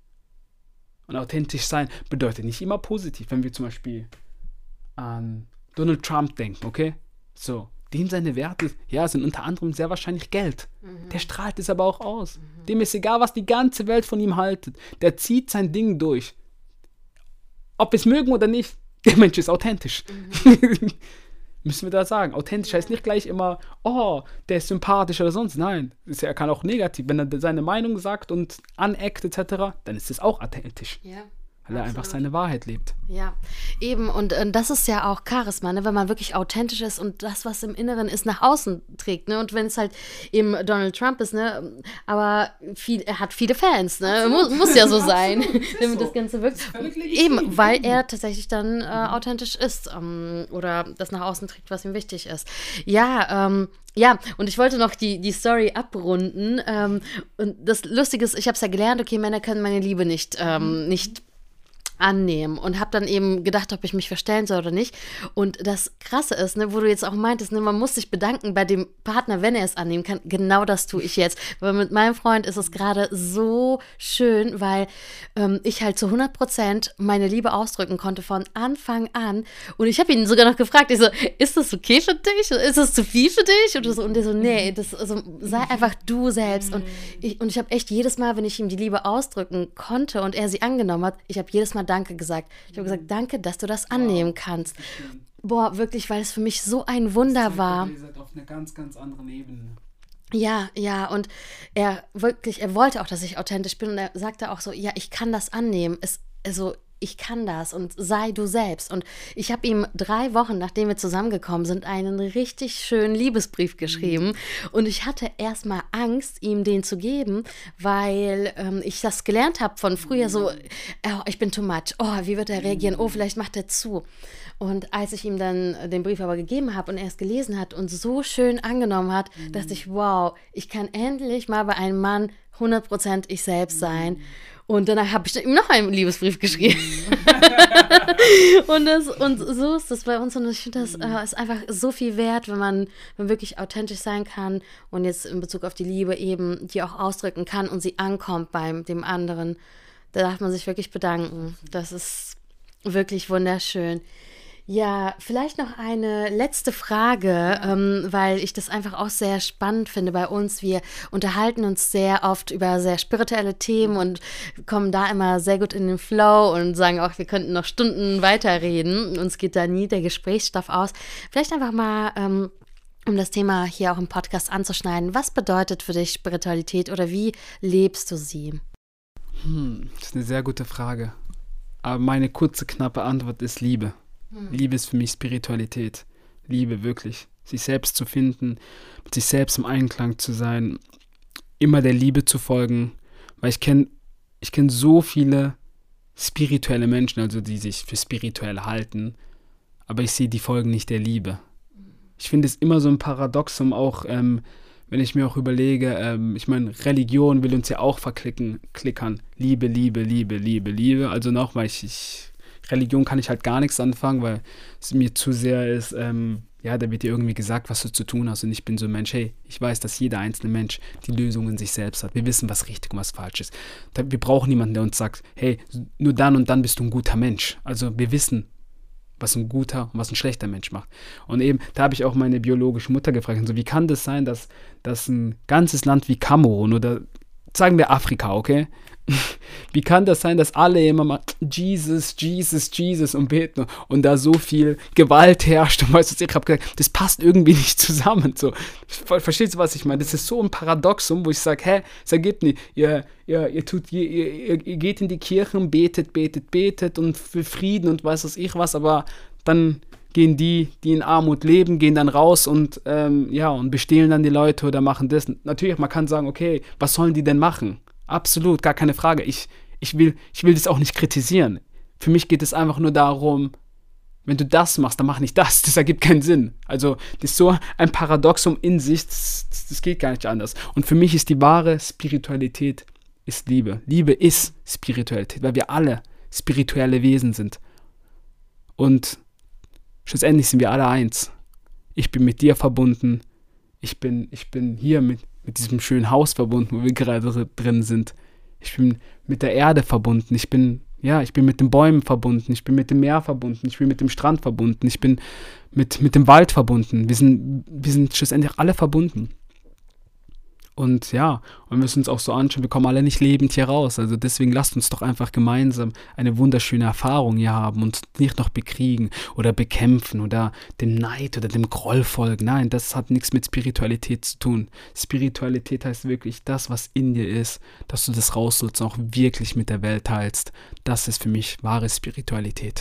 Und authentisch sein bedeutet nicht immer positiv. Wenn wir zum Beispiel an Donald Trump denken, okay? So, dem seine Werte, sind unter anderem sehr wahrscheinlich Geld. Der strahlt es aber auch aus. Dem ist egal, was die ganze Welt von ihm haltet. Der zieht sein Ding durch. Ob wir es mögen oder nicht, der Mensch ist authentisch. Müssen wir da sagen. Authentisch heißt nicht gleich immer, der ist sympathisch oder sonst. Nein, er kann auch negativ. Wenn er seine Meinung sagt und aneckt etc., dann ist es auch authentisch. Ja. weil er einfach seine Wahrheit lebt. Ja, eben. Und das ist ja auch Charisma, ne? Wenn man wirklich authentisch ist und das, was im Inneren ist, nach außen trägt. Ne? Und wenn es halt eben Donald Trump ist, ne? Aber er hat viele Fans, ne? Muss ja so sein, damit das Ganze wirkt. Eben, weil er tatsächlich dann authentisch ist oder das nach außen trägt, was ihm wichtig ist. Ja, und ich wollte noch die Story abrunden. Und das Lustige ist, ich habe es ja gelernt, okay, Männer können meine Liebe nicht annehmen und habe dann eben gedacht, ob ich mich verstellen soll oder nicht. Und das Krasse ist, ne, wo du jetzt auch meintest, ne, man muss sich bedanken bei dem Partner, wenn er es annehmen kann. Genau das tue ich jetzt. Weil mit meinem Freund ist es gerade so schön, weil ich halt zu 100% meine Liebe ausdrücken konnte von Anfang an. Und ich habe ihn sogar noch gefragt, ich so, ist das okay für dich? Ist das zu viel für dich? Und der so, nee, sei einfach du selbst. Und ich habe echt jedes Mal, wenn ich ihm die Liebe ausdrücken konnte und er sie angenommen hat, ich habe jedes Mal Danke gesagt. Ich habe gesagt, danke, dass du das annehmen kannst. Boah, wirklich, weil es für mich so ein Wunder war. Ihr seid auf einer ganz, ganz anderen Ebene. Ja, und er wollte auch, dass ich authentisch bin und er sagte auch so, ja, ich kann das annehmen. Ich kann das und sei du selbst. Und ich habe ihm 3 Wochen, nachdem wir zusammengekommen sind, einen richtig schönen Liebesbrief geschrieben. Und ich hatte erstmal Angst, ihm den zu geben, weil ich das gelernt habe von früher so, oh, ich bin too much, oh, wie wird er reagieren, oh, vielleicht macht er zu. Und als ich ihm dann den Brief aber gegeben habe und er es gelesen hat und so schön angenommen hat, dachte ich, wow, ich kann endlich mal bei einem Mann 100% ich selbst sein. Und danach habe ich ihm noch einen Liebesbrief geschrieben. und so ist das bei uns. Und ich finde, das ist einfach so viel wert, wenn man wirklich authentisch sein kann und jetzt in Bezug auf die Liebe eben die auch ausdrücken kann und sie ankommt bei dem anderen. Da darf man sich wirklich bedanken. Das ist wirklich wunderschön. Ja, vielleicht noch eine letzte Frage, weil ich das einfach auch sehr spannend finde bei uns. Wir unterhalten uns sehr oft über sehr spirituelle Themen und kommen da immer sehr gut in den Flow und sagen auch, wir könnten noch Stunden weiterreden. Uns geht da nie der Gesprächsstoff aus. Vielleicht einfach mal, um das Thema hier auch im Podcast anzuschneiden. Was bedeutet für dich Spiritualität oder wie lebst du sie? Das ist eine sehr gute Frage. Aber meine kurze, knappe Antwort ist Liebe. Liebe ist für mich Spiritualität. Liebe, wirklich. Sich selbst zu finden, mit sich selbst im Einklang zu sein, immer der Liebe zu folgen. Weil ich kenn so viele spirituelle Menschen, also die sich für spirituell halten, aber ich sehe, die folgen nicht der Liebe. Ich finde es immer so ein Paradoxum, auch wenn ich mir auch überlege, ich meine, Religion will uns ja auch klickern. Liebe, Liebe, Liebe, Liebe, Liebe. Also nochmal, Religion kann ich halt gar nichts anfangen, weil es mir zu sehr ist, da wird dir irgendwie gesagt, was du zu tun hast und ich bin so ein Mensch, hey, ich weiß, dass jeder einzelne Mensch die Lösung in sich selbst hat. Wir wissen, was richtig und was falsch ist. Wir brauchen niemanden, der uns sagt, hey, nur dann und dann bist du ein guter Mensch. Also wir wissen, was ein guter und was ein schlechter Mensch macht. Und eben, da habe ich auch meine biologische Mutter gefragt, so, wie kann das sein, dass ein ganzes Land wie Kamerun oder sagen wir Afrika, okay? Wie kann das sein, dass alle immer mal Jesus, Jesus, Jesus und beten und da so viel Gewalt herrscht und weißt du, ich habe gesagt, das passt irgendwie nicht zusammen. So. Verstehst du, was ich meine? Das ist so ein Paradoxum, wo ich sage, es ergibt nicht. Ihr geht in die Kirchen, betet und für Frieden und weiß was, aber dann gehen die in Armut leben, gehen dann raus und bestehlen dann die Leute oder machen das. Natürlich, man kann sagen, okay, was sollen die denn machen? Absolut, gar keine Frage. Ich will das auch nicht kritisieren. Für mich geht es einfach nur darum, wenn du das machst, dann mach nicht das. Das ergibt keinen Sinn. Also das ist so ein Paradoxum in sich, das geht gar nicht anders. Und für mich ist die wahre Spiritualität ist Liebe. Liebe ist Spiritualität, weil wir alle spirituelle Wesen sind. Und schlussendlich sind wir alle eins. Ich bin mit dir verbunden. Ich bin hier mit diesem schönen Haus verbunden, wo wir gerade drin sind. Ich bin mit der Erde verbunden. Ich bin mit den Bäumen verbunden. Ich bin mit dem Meer verbunden. Ich bin mit dem Strand verbunden. Ich bin mit dem Wald verbunden. Wir sind schlussendlich alle verbunden. Und ja, und wir müssen uns auch so anschauen, wir kommen alle nicht lebend hier raus. Also deswegen lasst uns doch einfach gemeinsam eine wunderschöne Erfahrung hier haben und nicht noch bekriegen oder bekämpfen oder dem Neid oder dem Groll folgen. Nein, das hat nichts mit Spiritualität zu tun. Spiritualität heißt wirklich das, was in dir ist, dass du das rausholst und auch wirklich mit der Welt teilst. Das ist für mich wahre Spiritualität.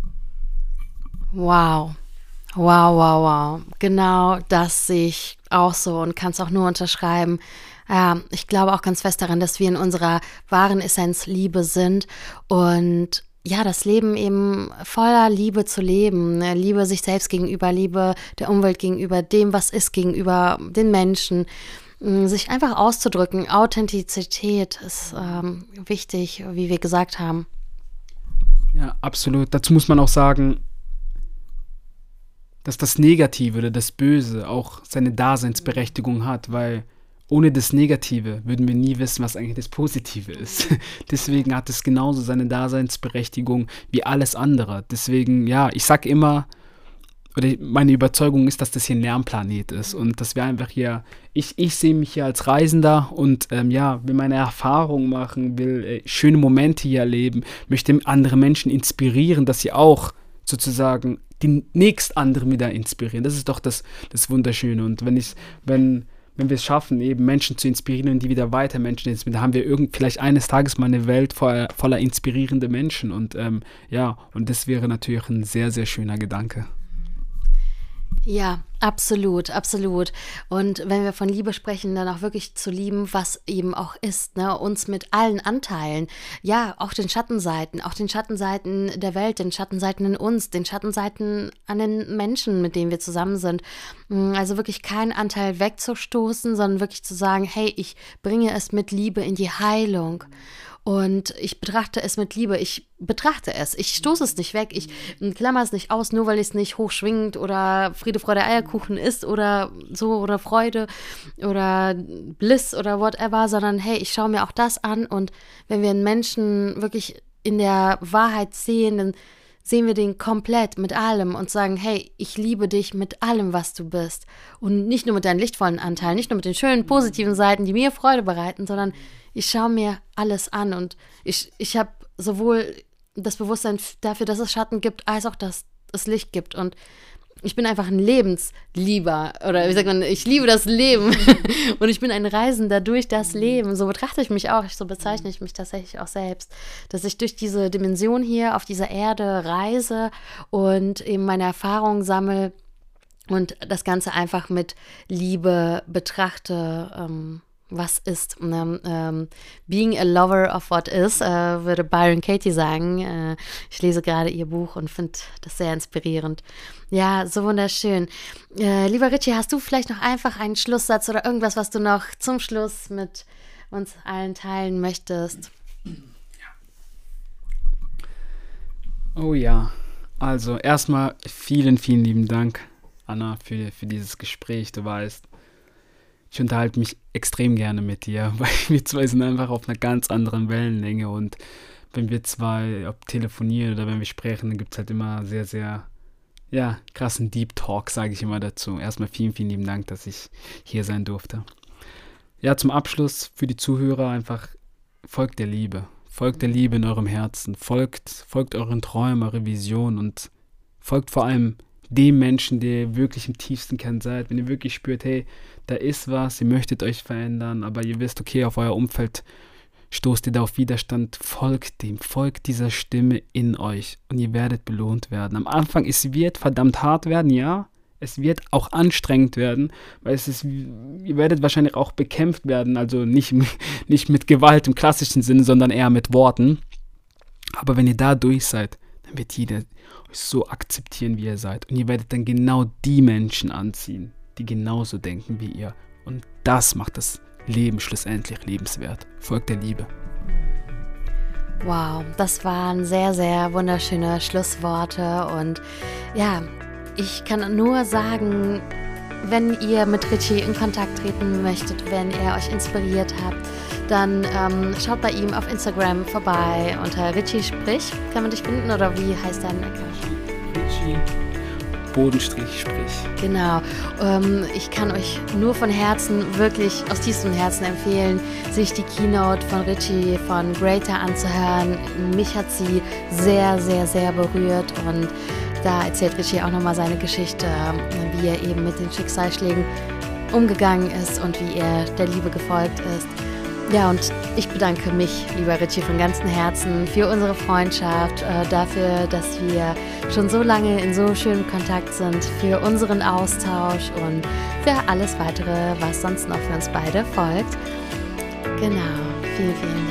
Wow. Wow, wow, wow. Genau das sehe ich auch so und kann es auch nur unterschreiben. Ich glaube auch ganz fest daran, dass wir in unserer wahren Essenz Liebe sind und ja, das Leben eben voller Liebe zu leben. Liebe sich selbst gegenüber, Liebe der Umwelt gegenüber, dem, was ist, gegenüber den Menschen. Sich einfach auszudrücken. Authentizität ist wichtig, wie wir gesagt haben. Ja, absolut. Dazu muss man auch sagen, dass das Negative oder das Böse auch seine Daseinsberechtigung hat, weil ohne das Negative würden wir nie wissen, was eigentlich das Positive ist. Deswegen hat es genauso seine Daseinsberechtigung wie alles andere. Deswegen, ja, ich sag immer, oder meine Überzeugung ist, dass das hier ein Lernplanet ist und dass wir einfach hier, ich sehe mich hier als Reisender und will meine Erfahrungen machen, will schöne Momente hier erleben, möchte andere Menschen inspirieren, dass sie auch sozusagen die nächst anderen wieder inspirieren. Das ist doch das Wunderschöne. Und wenn wir es schaffen, eben Menschen zu inspirieren und die wieder weiter Menschen inspirieren, dann haben wir vielleicht eines Tages mal eine Welt voller inspirierende Menschen. Und und das wäre natürlich ein sehr, sehr schöner Gedanke. Ja, absolut, absolut. Und wenn wir von Liebe sprechen, dann auch wirklich zu lieben, was eben auch ist, ne? Uns mit allen Anteilen, ja, auch den Schattenseiten der Welt, den Schattenseiten in uns, den Schattenseiten an den Menschen, mit denen wir zusammen sind. Also wirklich keinen Anteil wegzustoßen, sondern wirklich zu sagen, hey, ich bringe es mit Liebe in die Heilung. Und ich betrachte es mit Liebe, ich stoße es nicht weg, ich klammer es nicht aus, nur weil es nicht hochschwingend oder Friede, Freude, Eierkuchen ist oder so oder Freude oder Bliss oder whatever, sondern hey, ich schaue mir auch das an und wenn wir einen Menschen wirklich in der Wahrheit sehen, dann sehen wir den komplett mit allem und sagen, hey, ich liebe dich mit allem, was du bist und nicht nur mit deinen lichtvollen Anteilen, nicht nur mit den schönen, positiven Seiten, die mir Freude bereiten, sondern ich schaue mir alles an und ich habe sowohl das Bewusstsein dafür, dass es Schatten gibt, als auch, dass es Licht gibt. Und ich bin einfach ein Lebenslieber oder wie sagt man, ich liebe das Leben und ich bin ein Reisender durch das Leben. So betrachte ich mich auch, so bezeichne ich mich tatsächlich auch selbst, dass ich durch diese Dimension hier auf dieser Erde reise und eben meine Erfahrungen sammle und das Ganze einfach mit Liebe betrachte, was ist. Being a lover of what is, würde Byron Katie sagen. Ich lese gerade ihr Buch und finde das sehr inspirierend. Ja, so wunderschön. Lieber Richie, hast du vielleicht noch einfach einen Schlusssatz oder irgendwas, was du noch zum Schluss mit uns allen teilen möchtest? Oh ja, also erstmal vielen, vielen lieben Dank, Anna, für dieses Gespräch. Du weißt, ich unterhalte mich extrem gerne mit dir, weil wir zwei sind einfach auf einer ganz anderen Wellenlänge und wenn wir zwei telefonieren oder wenn wir sprechen, dann gibt es halt immer sehr, sehr krassen Deep Talk, sage ich immer dazu. Erstmal vielen, vielen lieben Dank, dass ich hier sein durfte. Ja, zum Abschluss für die Zuhörer einfach folgt der Liebe. Folgt der Liebe in eurem Herzen. Folgt euren Träumen, eure Vision und folgt vor allem dem Menschen, der ihr wirklich im tiefsten Kern seid. Wenn ihr wirklich spürt, hey, da ist was, ihr möchtet euch verändern, aber ihr wisst, okay, auf euer Umfeld stoßt ihr da auf Widerstand, folgt dem, folgt dieser Stimme in euch und ihr werdet belohnt werden. Am Anfang, es wird verdammt hart werden, ja, es wird auch anstrengend werden, weil ihr werdet wahrscheinlich auch bekämpft werden, also nicht mit Gewalt im klassischen Sinne, sondern eher mit Worten. Aber wenn ihr da durch seid, dann wird jeder euch so akzeptieren, wie ihr seid. Und ihr werdet dann genau die Menschen anziehen, die genauso denken wie ihr. Und das macht das Leben schlussendlich lebenswert. Folgt der Liebe. Wow, das waren sehr, sehr wunderschöne Schlussworte. Und ja, ich kann nur sagen, wenn ihr mit Richie in Kontakt treten möchtet, wenn er euch inspiriert hat, dann schaut bei ihm auf Instagram vorbei unter Richie Sprich. Kann man dich finden oder wie heißt dein Account? Bodenstrich sprich. Genau. Ich kann euch nur von Herzen, wirklich aus tiefstem Herzen empfehlen, sich die Keynote von Richie von Greater anzuhören. Mich hat sie sehr, sehr, sehr berührt und da erzählt Richie auch nochmal seine Geschichte, wie er eben mit den Schicksalsschlägen umgegangen ist und wie er der Liebe gefolgt ist. Ja, und ich bedanke mich, lieber Richie, von ganzem Herzen für unsere Freundschaft, dafür, dass wir schon so lange in so schönem Kontakt sind, für unseren Austausch und für alles Weitere, was sonst noch für uns beide folgt. Genau, vielen, vielen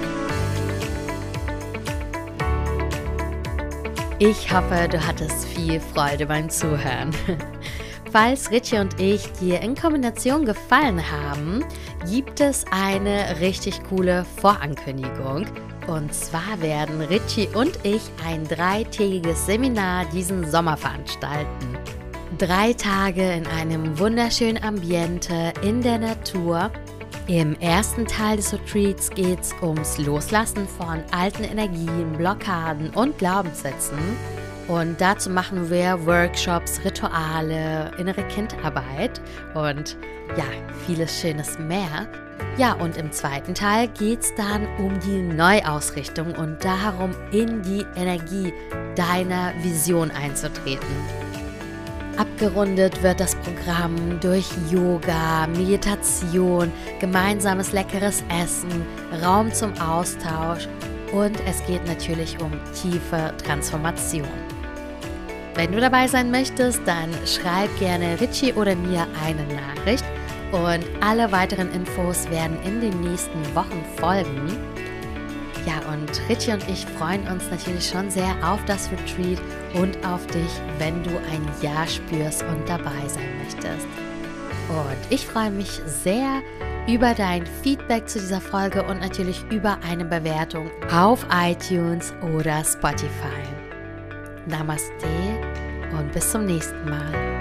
Dank. Ich hoffe, du hattest viel Freude beim Zuhören. Falls Richie und ich dir in Kombination gefallen haben, gibt es eine richtig coole Vorankündigung. Und zwar werden Richie und ich ein 3-tägiges Seminar diesen Sommer veranstalten. 3 Tage in einem wunderschönen Ambiente in der Natur. Im ersten Teil des Retreats geht es ums Loslassen von alten Energien, Blockaden und Glaubenssätzen. Und dazu machen wir Workshops, Rituale, innere Kindarbeit und ja, vieles Schönes mehr. Ja, und im zweiten Teil geht es dann um die Neuausrichtung und darum, in die Energie deiner Vision einzutreten. Abgerundet wird das Programm durch Yoga, Meditation, gemeinsames leckeres Essen, Raum zum Austausch und es geht natürlich um tiefe Transformation. Wenn du dabei sein möchtest, dann schreib gerne Richie oder mir eine Nachricht und alle weiteren Infos werden in den nächsten Wochen folgen. Ja, und Richie und ich freuen uns natürlich schon sehr auf das Retreat und auf dich, wenn du ein Ja spürst und dabei sein möchtest. Und ich freue mich sehr über dein Feedback zu dieser Folge und natürlich über eine Bewertung auf iTunes oder Spotify. Namaste und bis zum nächsten Mal.